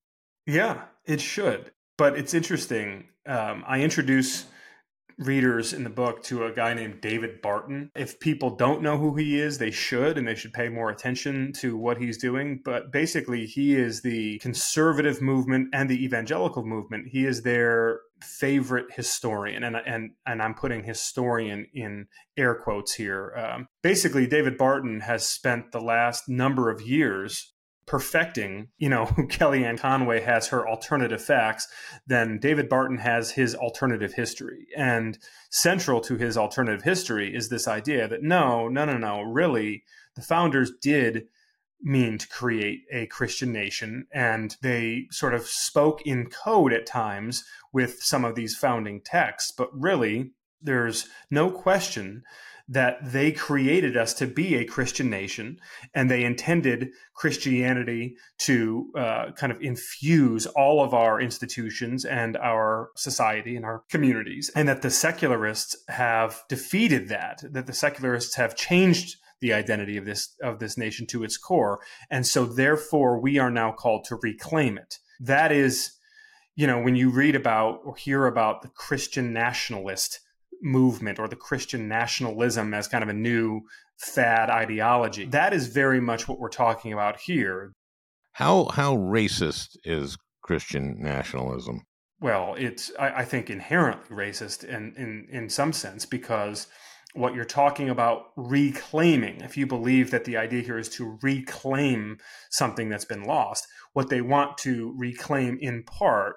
Yeah, it should. But it's interesting. Um, I introduce readers in the book to a guy named David Barton. If people don't know who he is, they should, and they should pay more attention to what he's doing. But basically, he is the conservative movement and the evangelical movement. He is their favorite historian, and and and I'm putting historian in air quotes here. Um, basically, David Barton has spent the last number of years perfecting, you know, Kellyanne Conway has her alternative facts, then David Barton has his alternative history. And central to his alternative history is this idea that no, no, no, no, really, the founders did mean to create a Christian nation, and they sort of spoke in code at times with some of these founding texts. But really, there's no question that they created us to be a Christian nation, and they intended Christianity to uh, kind of infuse all of our institutions and our society and our communities, and that the secularists have defeated that, that the secularists have changed the identity of this of this nation to its core. And so therefore, we are now called to reclaim it. That is, you know, when you read about or hear about the Christian nationalist movement or the Christian nationalism as kind of a new fad ideology, that is very much what we're talking about here. How how racist is Christian nationalism? Well, it's I, I think inherently racist in, in in some sense, because what you're talking about reclaiming, if you believe that the idea here is to reclaim something that's been lost, what they want to reclaim in part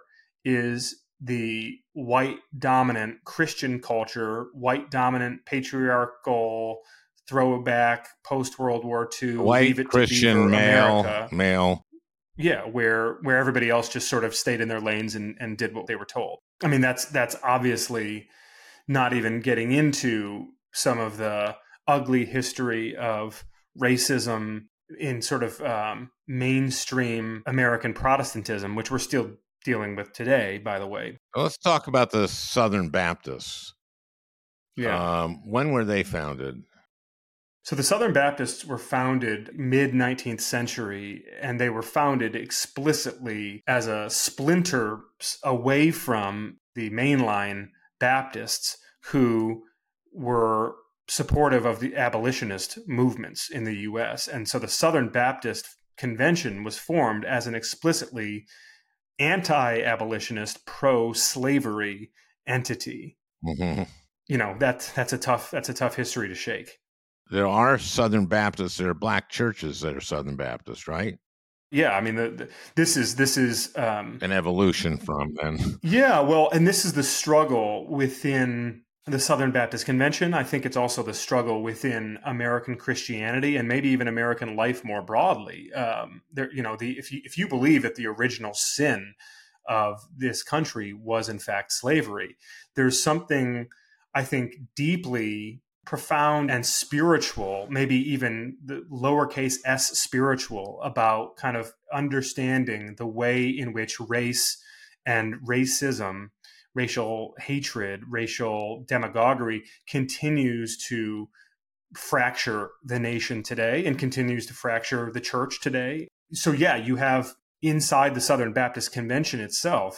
is the white dominant Christian culture, white dominant patriarchal throwback post-World War Two, white Leave It to Christian Beaver male, America. male. Yeah, where where everybody else just sort of stayed in their lanes and, and did what they were told. I mean, that's that's obviously not even getting into some of the ugly history of racism in sort of um, mainstream American Protestantism, which we're still dealing with today, by the way. Well, let's talk about the Southern Baptists. Yeah. Um, when were they founded? So the Southern Baptists were founded mid-nineteenth century, and they were founded explicitly as a splinter away from the mainline Baptists who were supportive of the abolitionist movements in the U S. And so the Southern Baptist Convention was formed as an explicitly anti-abolitionist, pro-slavery entity. Mm-hmm. You know, that that's a tough that's a tough history to shake. There are Southern Baptists. There are black churches that are Southern Baptist, right? Yeah, I mean, the, the, this is this is um, an evolution from then. Yeah, well, and this is the struggle within the Southern Baptist Convention. I think it's also the struggle within American Christianity and maybe even American life more broadly. Um, there, you know, the if you if you believe that the original sin of this country was in fact slavery, there's something I think deeply profound and spiritual, maybe even the lowercase s spiritual, about kind of understanding the way in which race and racism, racial hatred, racial demagoguery continues to fracture the nation today and continues to fracture the church today. So yeah, you have inside the Southern Baptist Convention itself,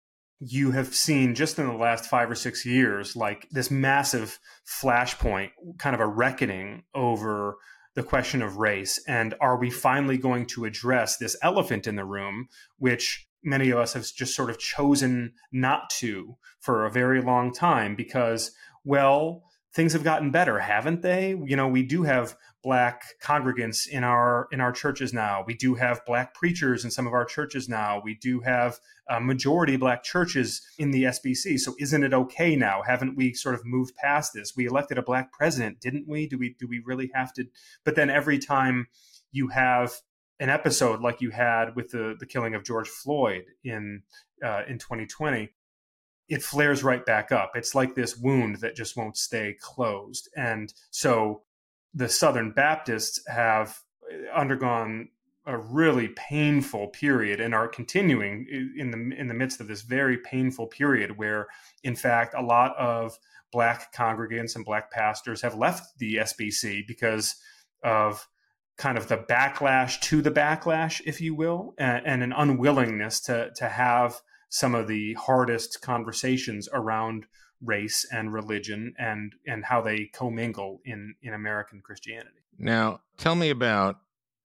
you have seen just in the last five or six years, like this massive flashpoint, kind of a reckoning over the question of race. And are we finally going to address this elephant in the room, which many of us have just sort of chosen not to for a very long time because, well, things have gotten better, haven't they? You know, we do have Black congregants in our in our churches now. We do have Black preachers in some of our churches now. We do have a majority Black churches in the S B C. So isn't it okay now? Haven't we sort of moved past this? We elected a Black president, didn't we? Do we do we really have to? But then every time you have an episode like you had with the the killing of George Floyd in uh, in twenty twenty, it flares right back up. It's like this wound that just won't stay closed. And so the Southern Baptists have undergone a really painful period and are continuing in the in the midst of this very painful period where, in fact, a lot of Black congregants and Black pastors have left the S B C because of kind of the backlash to the backlash, if you will, and, and an unwillingness to to have some of the hardest conversations around race and religion and and how they commingle in in American Christianity. Now, tell me about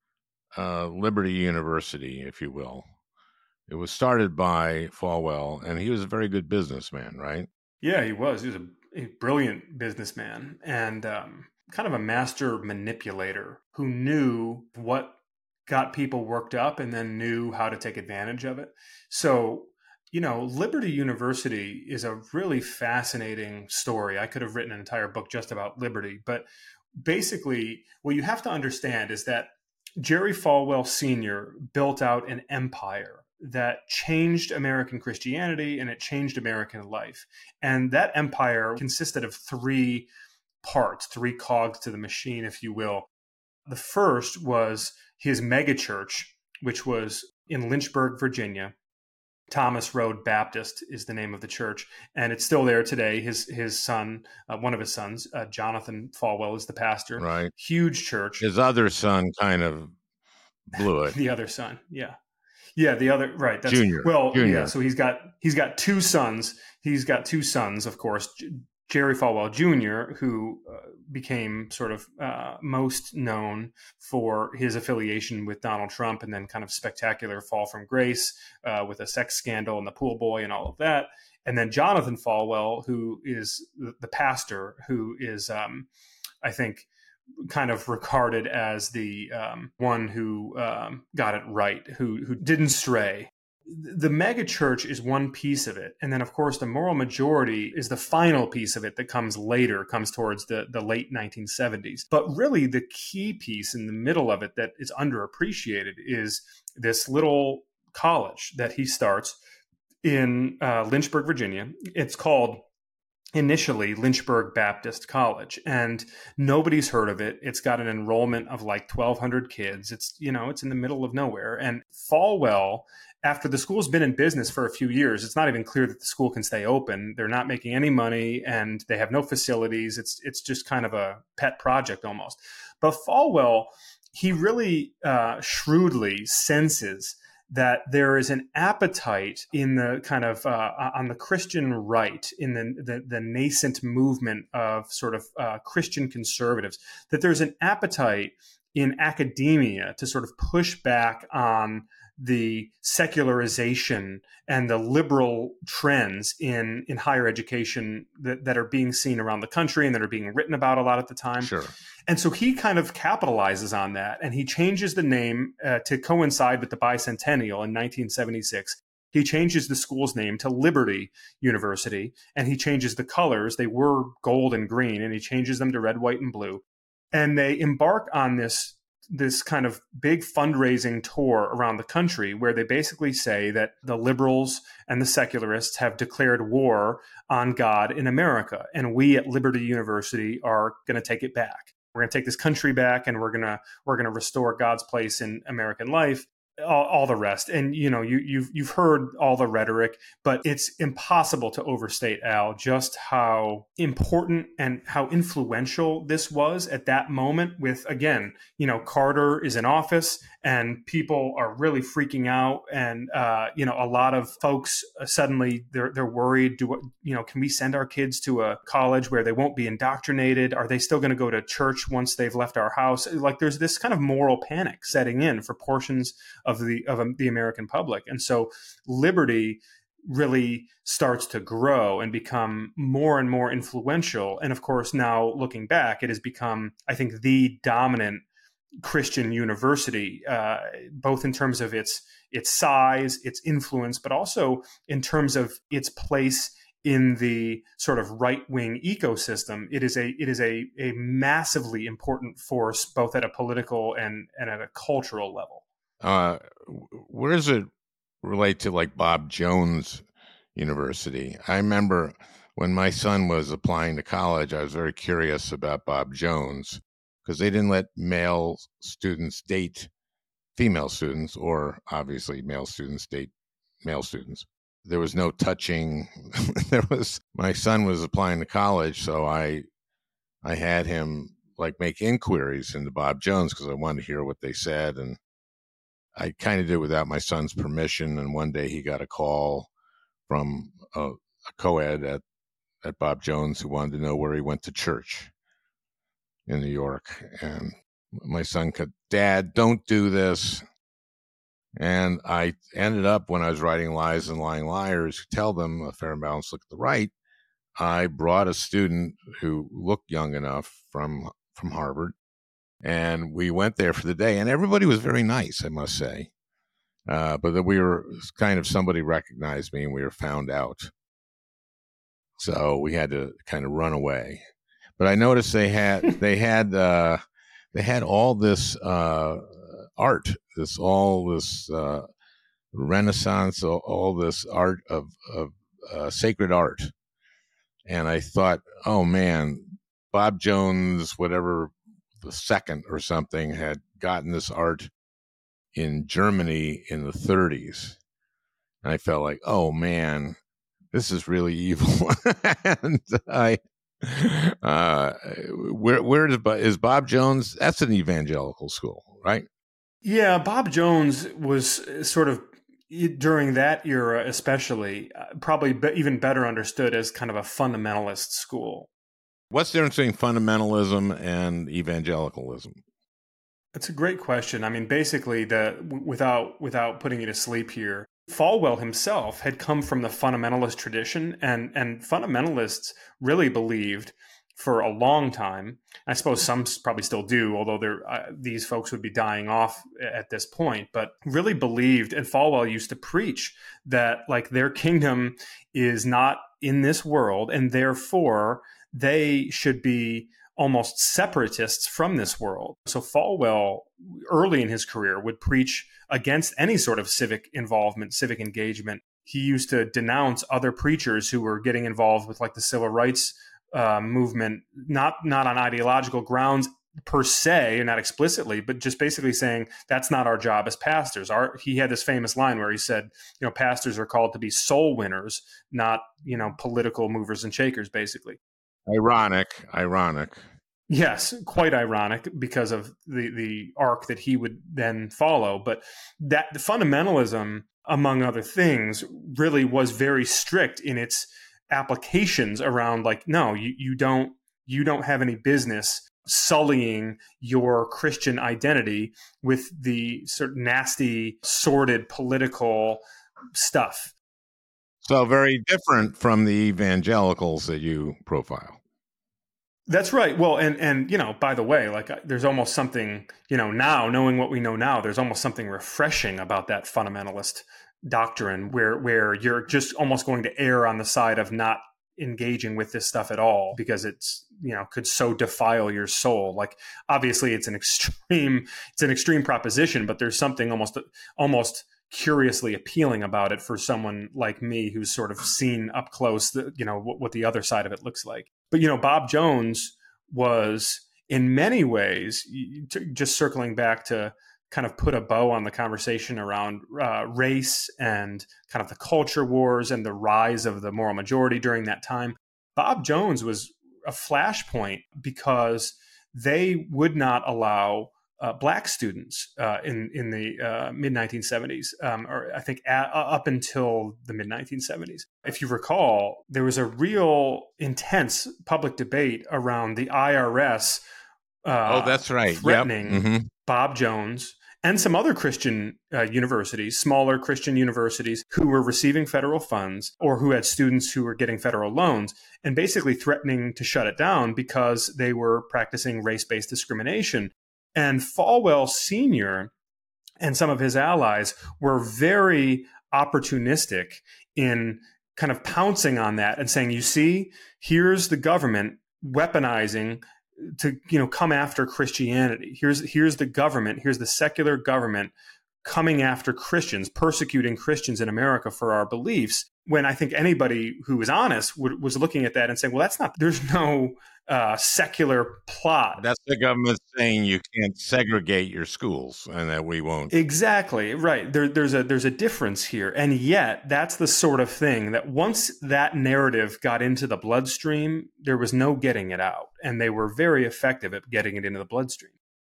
uh, Liberty University, if you will. It was started by Falwell, and he was a very good businessman, right? Yeah, he was. He was a, a brilliant businessman and um, kind of a master manipulator who knew what got people worked up and then knew how to take advantage of it. So, you know, Liberty University is a really fascinating story. I could have written an entire book just about Liberty, but basically what you have to understand is that Jerry Falwell Senior built out an empire that changed American Christianity and it changed American life. And that empire consisted of three parts, three cogs to the machine, if you will. The first was his megachurch, which was in Lynchburg, Virginia. Thomas Road Baptist is the name of the church, and it's still there today. His his son, uh, one of his sons, uh, Jonathan Falwell, is the pastor. Right. Huge church. His other son kind of blew it. The other son, yeah, yeah, the other right. That's, Junior. Well, Junior. yeah. So he's got he's got two sons. He's got two sons, of course. J- Jerry Falwell Junior, who uh, became sort of uh, most known for his affiliation with Donald Trump and then kind of spectacular fall from grace uh, with a sex scandal and the pool boy and all of that. And then Jonathan Falwell, who is the pastor, who is, um, I think, kind of regarded as the um, one who um, got it right, who who didn't stray. the mega church is one piece of it. And then, of course, the moral majority is the final piece of it that comes later, comes towards the, the late nineteen seventies. But really, the key piece in the middle of it that is underappreciated is this little college that he starts in uh, Lynchburg, Virginia. It's called initially Lynchburg Baptist College, and nobody's heard of it. It's got an enrollment of like twelve hundred kids. It's, you know, it's in the middle of nowhere. And Falwell, after the school's been in business for a few years, it's not even clear that the school can stay open. They're not making any money and they have no facilities. It's, it's just kind of a pet project almost. But Falwell, he really uh, shrewdly senses that there is an appetite in the kind of uh, on the Christian right, in the, the, the nascent movement of sort of uh, Christian conservatives, that there's an appetite in academia to sort of push back on the secularization and the liberal trends in, in higher education that, that are being seen around the country and that are being written about a lot at the time. Sure. And so he kind of capitalizes on that, and he changes the name uh, to coincide with the bicentennial in nineteen seventy-six. He changes the school's name to Liberty University, and he changes the colors. They were gold and green, and he changes them to red, white, and blue. And they embark on this this kind of big fundraising tour around the country where they basically say that the liberals and the secularists have declared war on God in America. And we at Liberty University are going to take it back. We're going to take this country back, and we're going to we're going to restore God's place in American life. All, all the rest. And, you know, you, you've, you've heard all the rhetoric, but it's impossible to overstate, Al, just how important and how influential this was at that moment with, again, you know, Carter is in office and people are really freaking out. And, uh, you know, a lot of folks uh, suddenly they're, they're worried. Do, you know, can we send our kids to a college where they won't be indoctrinated? Are they still going to go to church once they've left our house? Like there's this kind of moral panic setting in for portions of the of the American public. And so liberty really starts to grow and become more and more influential. And of course, now looking back, it has become, I think, the dominant Christian university, uh, both in terms of its its size, its influence, but also in terms of its place in the sort of right-wing ecosystem. It is a it is a, a massively important force, both at a political and, and at a cultural level. Uh, where does it relate to like Bob Jones University? I remember when my son was applying to college, I was very curious about Bob Jones because they didn't let male students date female students, or obviously male students date male students. There was no touching. There was, my son was applying to college, so I, I had him like make inquiries into Bob Jones because I wanted to hear what they said, and I kind of did without my son's permission. And one day he got a call from a, a co-ed at, at Bob Jones who wanted to know where he went to church in New York. And my son said, "Dad, don't do this." And I ended up, when I was writing Lies and Lying Liars, Tell Them, A Fair and Balanced Look at the Right, I brought a student who looked young enough from from Harvard. And we went there for the day, and everybody was very nice, I must say. Uh, but then we were kind of, somebody recognized me and we were found out. So we had to kind of run away. But I noticed they had, they had, uh, they had all this, uh, art, this, all this, uh, Renaissance, all, all this art of, of, uh, sacred art. And I thought, oh man, Bob Jones, whatever, the second or something, had gotten this art in Germany in the thirties. And I felt like, oh man, this is really evil. And I, uh, where, where is, is Bob Jones? That's an evangelical school, right? Yeah. Bob Jones was sort of, during that era, especially, uh, probably be, even better understood as kind of a fundamentalist school. What's the difference between fundamentalism and evangelicalism? That's a great question. I mean, basically, the without without putting you to sleep here, Falwell himself had come from the fundamentalist tradition, and and fundamentalists really believed for a long time. I suppose some probably still do, although they're, uh, these folks would be dying off at this point, but really believed, and Falwell used to preach that like their kingdom is not in this world, and therefore they should be almost separatists from this world. So Falwell, early in his career, would preach against any sort of civic involvement, civic engagement. He used to denounce other preachers who were getting involved with like the civil rights uh, movement, not not on ideological grounds per se, and not explicitly, but just basically saying that's not our job as pastors. Our, he had this famous line where he said, you know, pastors are called to be soul winners, not, you know, political movers and shakers, basically. Ironic, ironic. Yes, quite ironic because of the, the arc that he would then follow. But that the fundamentalism, among other things, really was very strict in its applications around like, no, you, you don't you don't have any business sullying your Christian identity with the sort of nasty, sordid political stuff. So very different from the evangelicals that you profile. That's right. Well, and, and, you know, by the way, like there's almost something, you know, now knowing what we know now, there's almost something refreshing about that fundamentalist doctrine where, where you're just almost going to err on the side of not engaging with this stuff at all because it's, you know, could so defile your soul. Like, obviously it's an extreme, it's an extreme proposition, but there's something almost, almost curiously appealing about it for someone like me who's sort of seen up close, the, you know, what, what the other side of it looks like. But, you know, Bob Jones was in many ways, just circling back to kind of put a bow on the conversation around uh, race and kind of the culture wars and the rise of the moral majority during that time. Bob Jones was a flashpoint because they would not allow Uh, black students uh, in in the uh, mid nineteen seventies, um, or I think at, uh, up until the mid nineteen seventies. If you recall, there was a real intense public debate around the I R S. Uh, oh, that's right. Threatening yep. mm-hmm. Bob Jones and some other Christian uh, universities, smaller Christian universities, who were receiving federal funds or who had students who were getting federal loans, and basically threatening to shut it down because they were practicing race-based discrimination. And Falwell Senior and some of his allies were very opportunistic in kind of pouncing on that and saying, you see, here's the government weaponizing to, you know, come after Christianity. Here's, here's the government, here's the secular government coming after Christians, persecuting Christians in America for our beliefs. When I think anybody who was honest would, was looking at that and saying, well, that's not, there's no uh, secular plot. That's the government saying you can't segregate your schools and that we won't. Exactly. Right. There, there's a, there's a difference here. And yet that's the sort of thing that once that narrative got into the bloodstream, there was no getting it out. And they were very effective at getting it into the bloodstream.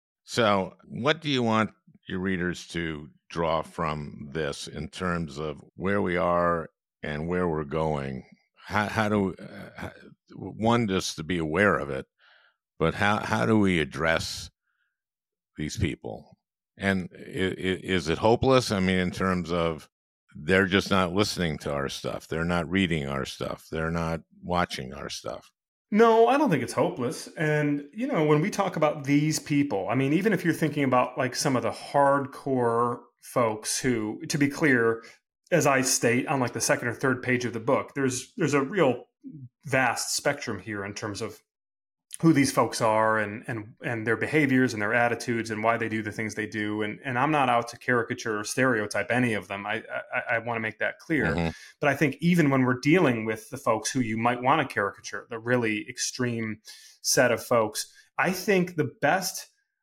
So what do you want your readers to draw from this in terms of where we are and where we're going? How, how do uh, how, one, just to be aware of it, but how how do we address these people? And is, is it hopeless? I mean, in terms of they're just not listening to our stuff, they're not reading our stuff, they're not watching our stuff. No, I don't think it's hopeless. And, you know, when we talk about these people, I mean, even if you're thinking about like some of the hardcore folks who, to be clear, as I state on like the second or third page of the book, there's there's a real vast spectrum here in terms of who these folks are and and and their behaviors and their attitudes and why they do the things they do. And and I'm not out to caricature or stereotype any of them. I I, I want to make that clear. Mm-hmm. But I think even when we're dealing with the folks who you might want to caricature, the really extreme set of folks, I think the best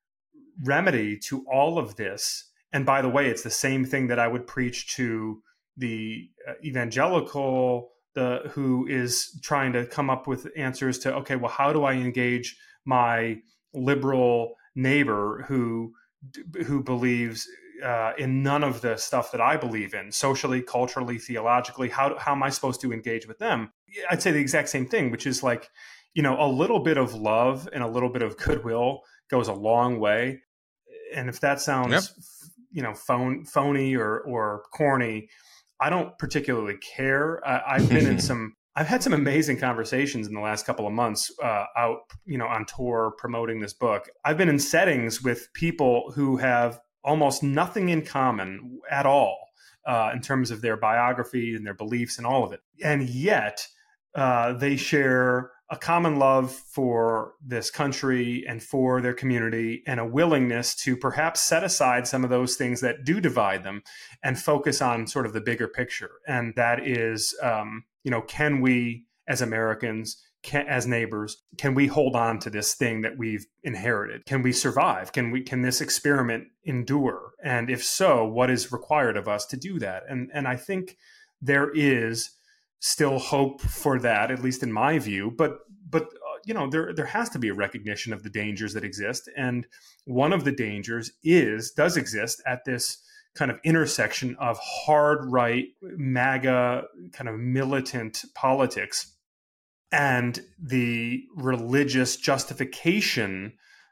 remedy to all of this, and by the way, it's the same thing that I would preach to the uh, evangelical, the who is trying to come up with answers to, okay, well, how do I engage my liberal neighbor who who believes uh, in none of the stuff that I believe in, socially, culturally, theologically? How how am I supposed to engage with them? I'd say the exact same thing, which is like, you know, a little bit of love and a little bit of goodwill goes a long way. And if that sounds, yep. you know, phone, phony or or corny, I don't particularly care. Uh, I've been in some I've had some amazing conversations in the last couple of months uh, out, you know, on tour promoting this book. I've been in settings with people who have almost nothing in common at all uh, in terms of their biography and their beliefs and all of it. And yet uh, they share a common love for this country and for their community and a willingness to perhaps set aside some of those things that do divide them and focus on sort of the bigger picture. And that is, um, you know, can we as Americans, can, as neighbors, can we hold on to this thing that we've inherited? Can we survive? Can we, can this experiment endure? And if so, what is required of us to do that? And, and I think there is still hope for that, at least in my view. But but uh, you know, there there has to be a recognition of the dangers that exist, and one of the dangers is does exist at this kind of intersection of hard right, MAGA, kind of militant politics, and the religious justification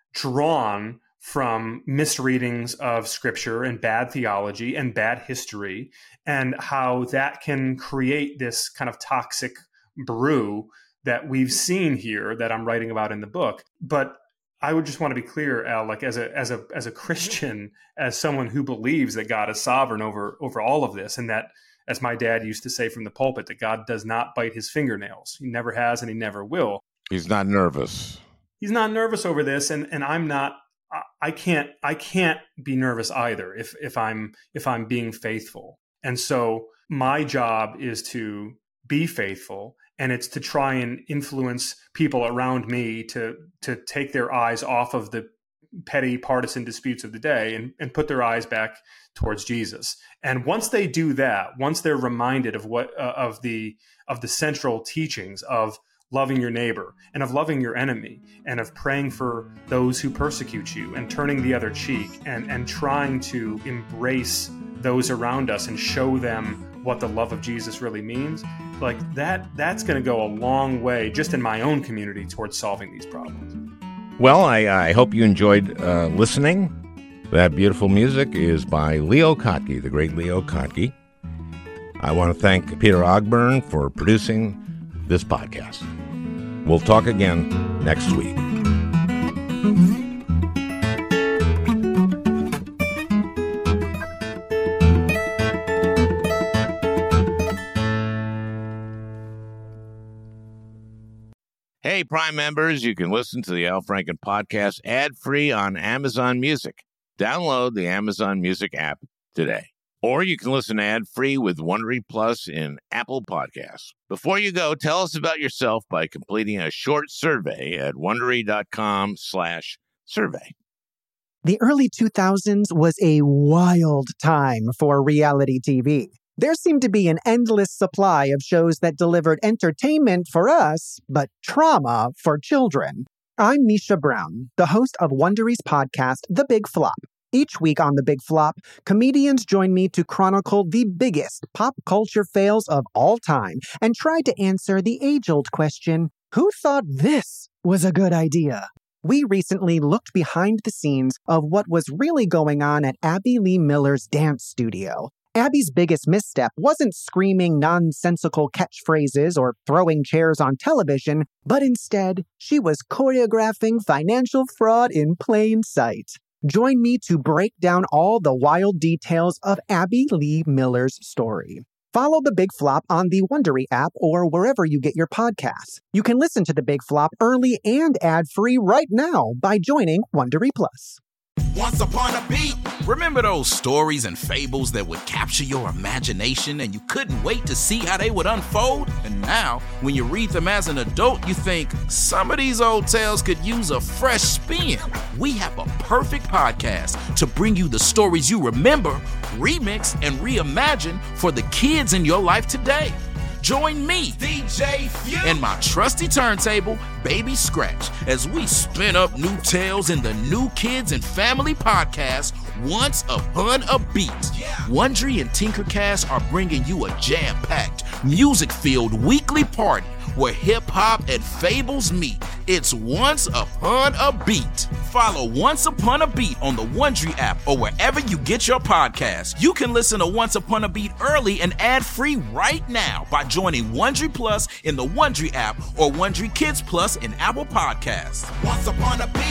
drawn from misreadings of scripture and bad theology and bad history, and how that can create this kind of toxic brew that we've seen here that I'm writing about in the book. But I would just want to be clear, Al, like as a as a as a Christian, as someone who believes that God is sovereign over over all of this, and that, as my dad used to say from the pulpit, that God does not bite his fingernails. He never has and he never will. He's not nervous. He's not nervous over this, and and I'm not I can't I can't be nervous either if if I'm if I'm being faithful. And so my job is to be faithful, and it's to try and influence people around me to to take their eyes off of the petty partisan disputes of the day and, and put their eyes back towards Jesus. And once they do that, once they're reminded of what uh, of the of the central teachings of loving your neighbor and of loving your enemy and of praying for those who persecute you and turning the other cheek and, and trying to embrace those around us and show them what the love of Jesus really means, like that, that's going to go a long way just in my own community towards solving these problems. Well, I, I hope you enjoyed uh, listening. That beautiful music is by Leo Kottke, the great Leo Kottke. I want to thank Peter Ogburn for producing this podcast. We'll talk again next week. Hey, Prime members, you can listen to the Al Franken podcast ad-free on Amazon Music. Download the Amazon Music app today. Or you can listen ad-free with Wondery Plus in Apple Podcasts. Before you go, tell us about yourself by completing a short survey at Wondery.com slash survey. The early two thousands was a wild time for reality T V. There seemed to be an endless supply of shows that delivered entertainment for us, but trauma for children. I'm Misha Brown, the host of Wondery's podcast, The Big Flop. Each week on The Big Flop, comedians join me to chronicle the biggest pop culture fails of all time and try to answer the age-old question, who thought this was a good idea? We recently looked behind the scenes of what was really going on at Abby Lee Miller's dance studio. Abby's biggest misstep wasn't screaming nonsensical catchphrases or throwing chairs on television, but instead, she was choreographing financial fraud in plain sight. Join me to break down all the wild details of Abby Lee Miller's story. Follow The Big Flop on the Wondery app or wherever you get your podcasts. You can listen to The Big Flop early and ad-free right now by joining Wondery Plus. Once upon a beat. Remember those stories and fables that would capture your imagination and you couldn't wait to see how they would unfold? And now, when you read them as an adult, you think, some of these old tales could use a fresh spin. We have a perfect podcast to bring you the stories you remember, remix, and reimagine for the kids in your life today. Join me, D J Few, and my trusty turntable, Baby Scratch, as we spin up new tales in the New Kids and Family podcast, Once Upon a Beat. Yeah. Wondery and Tinkercast are bringing you a jam-packed, music-filled weekly party where hip-hop and fables meet. It's Once Upon a Beat. Follow Once Upon a Beat on the Wondery app or wherever you get your podcasts. You can listen to Once Upon a Beat early and ad-free right now by joining Wondery Plus in the Wondery app or Wondery Kids Plus in Apple Podcasts. Once upon a beat.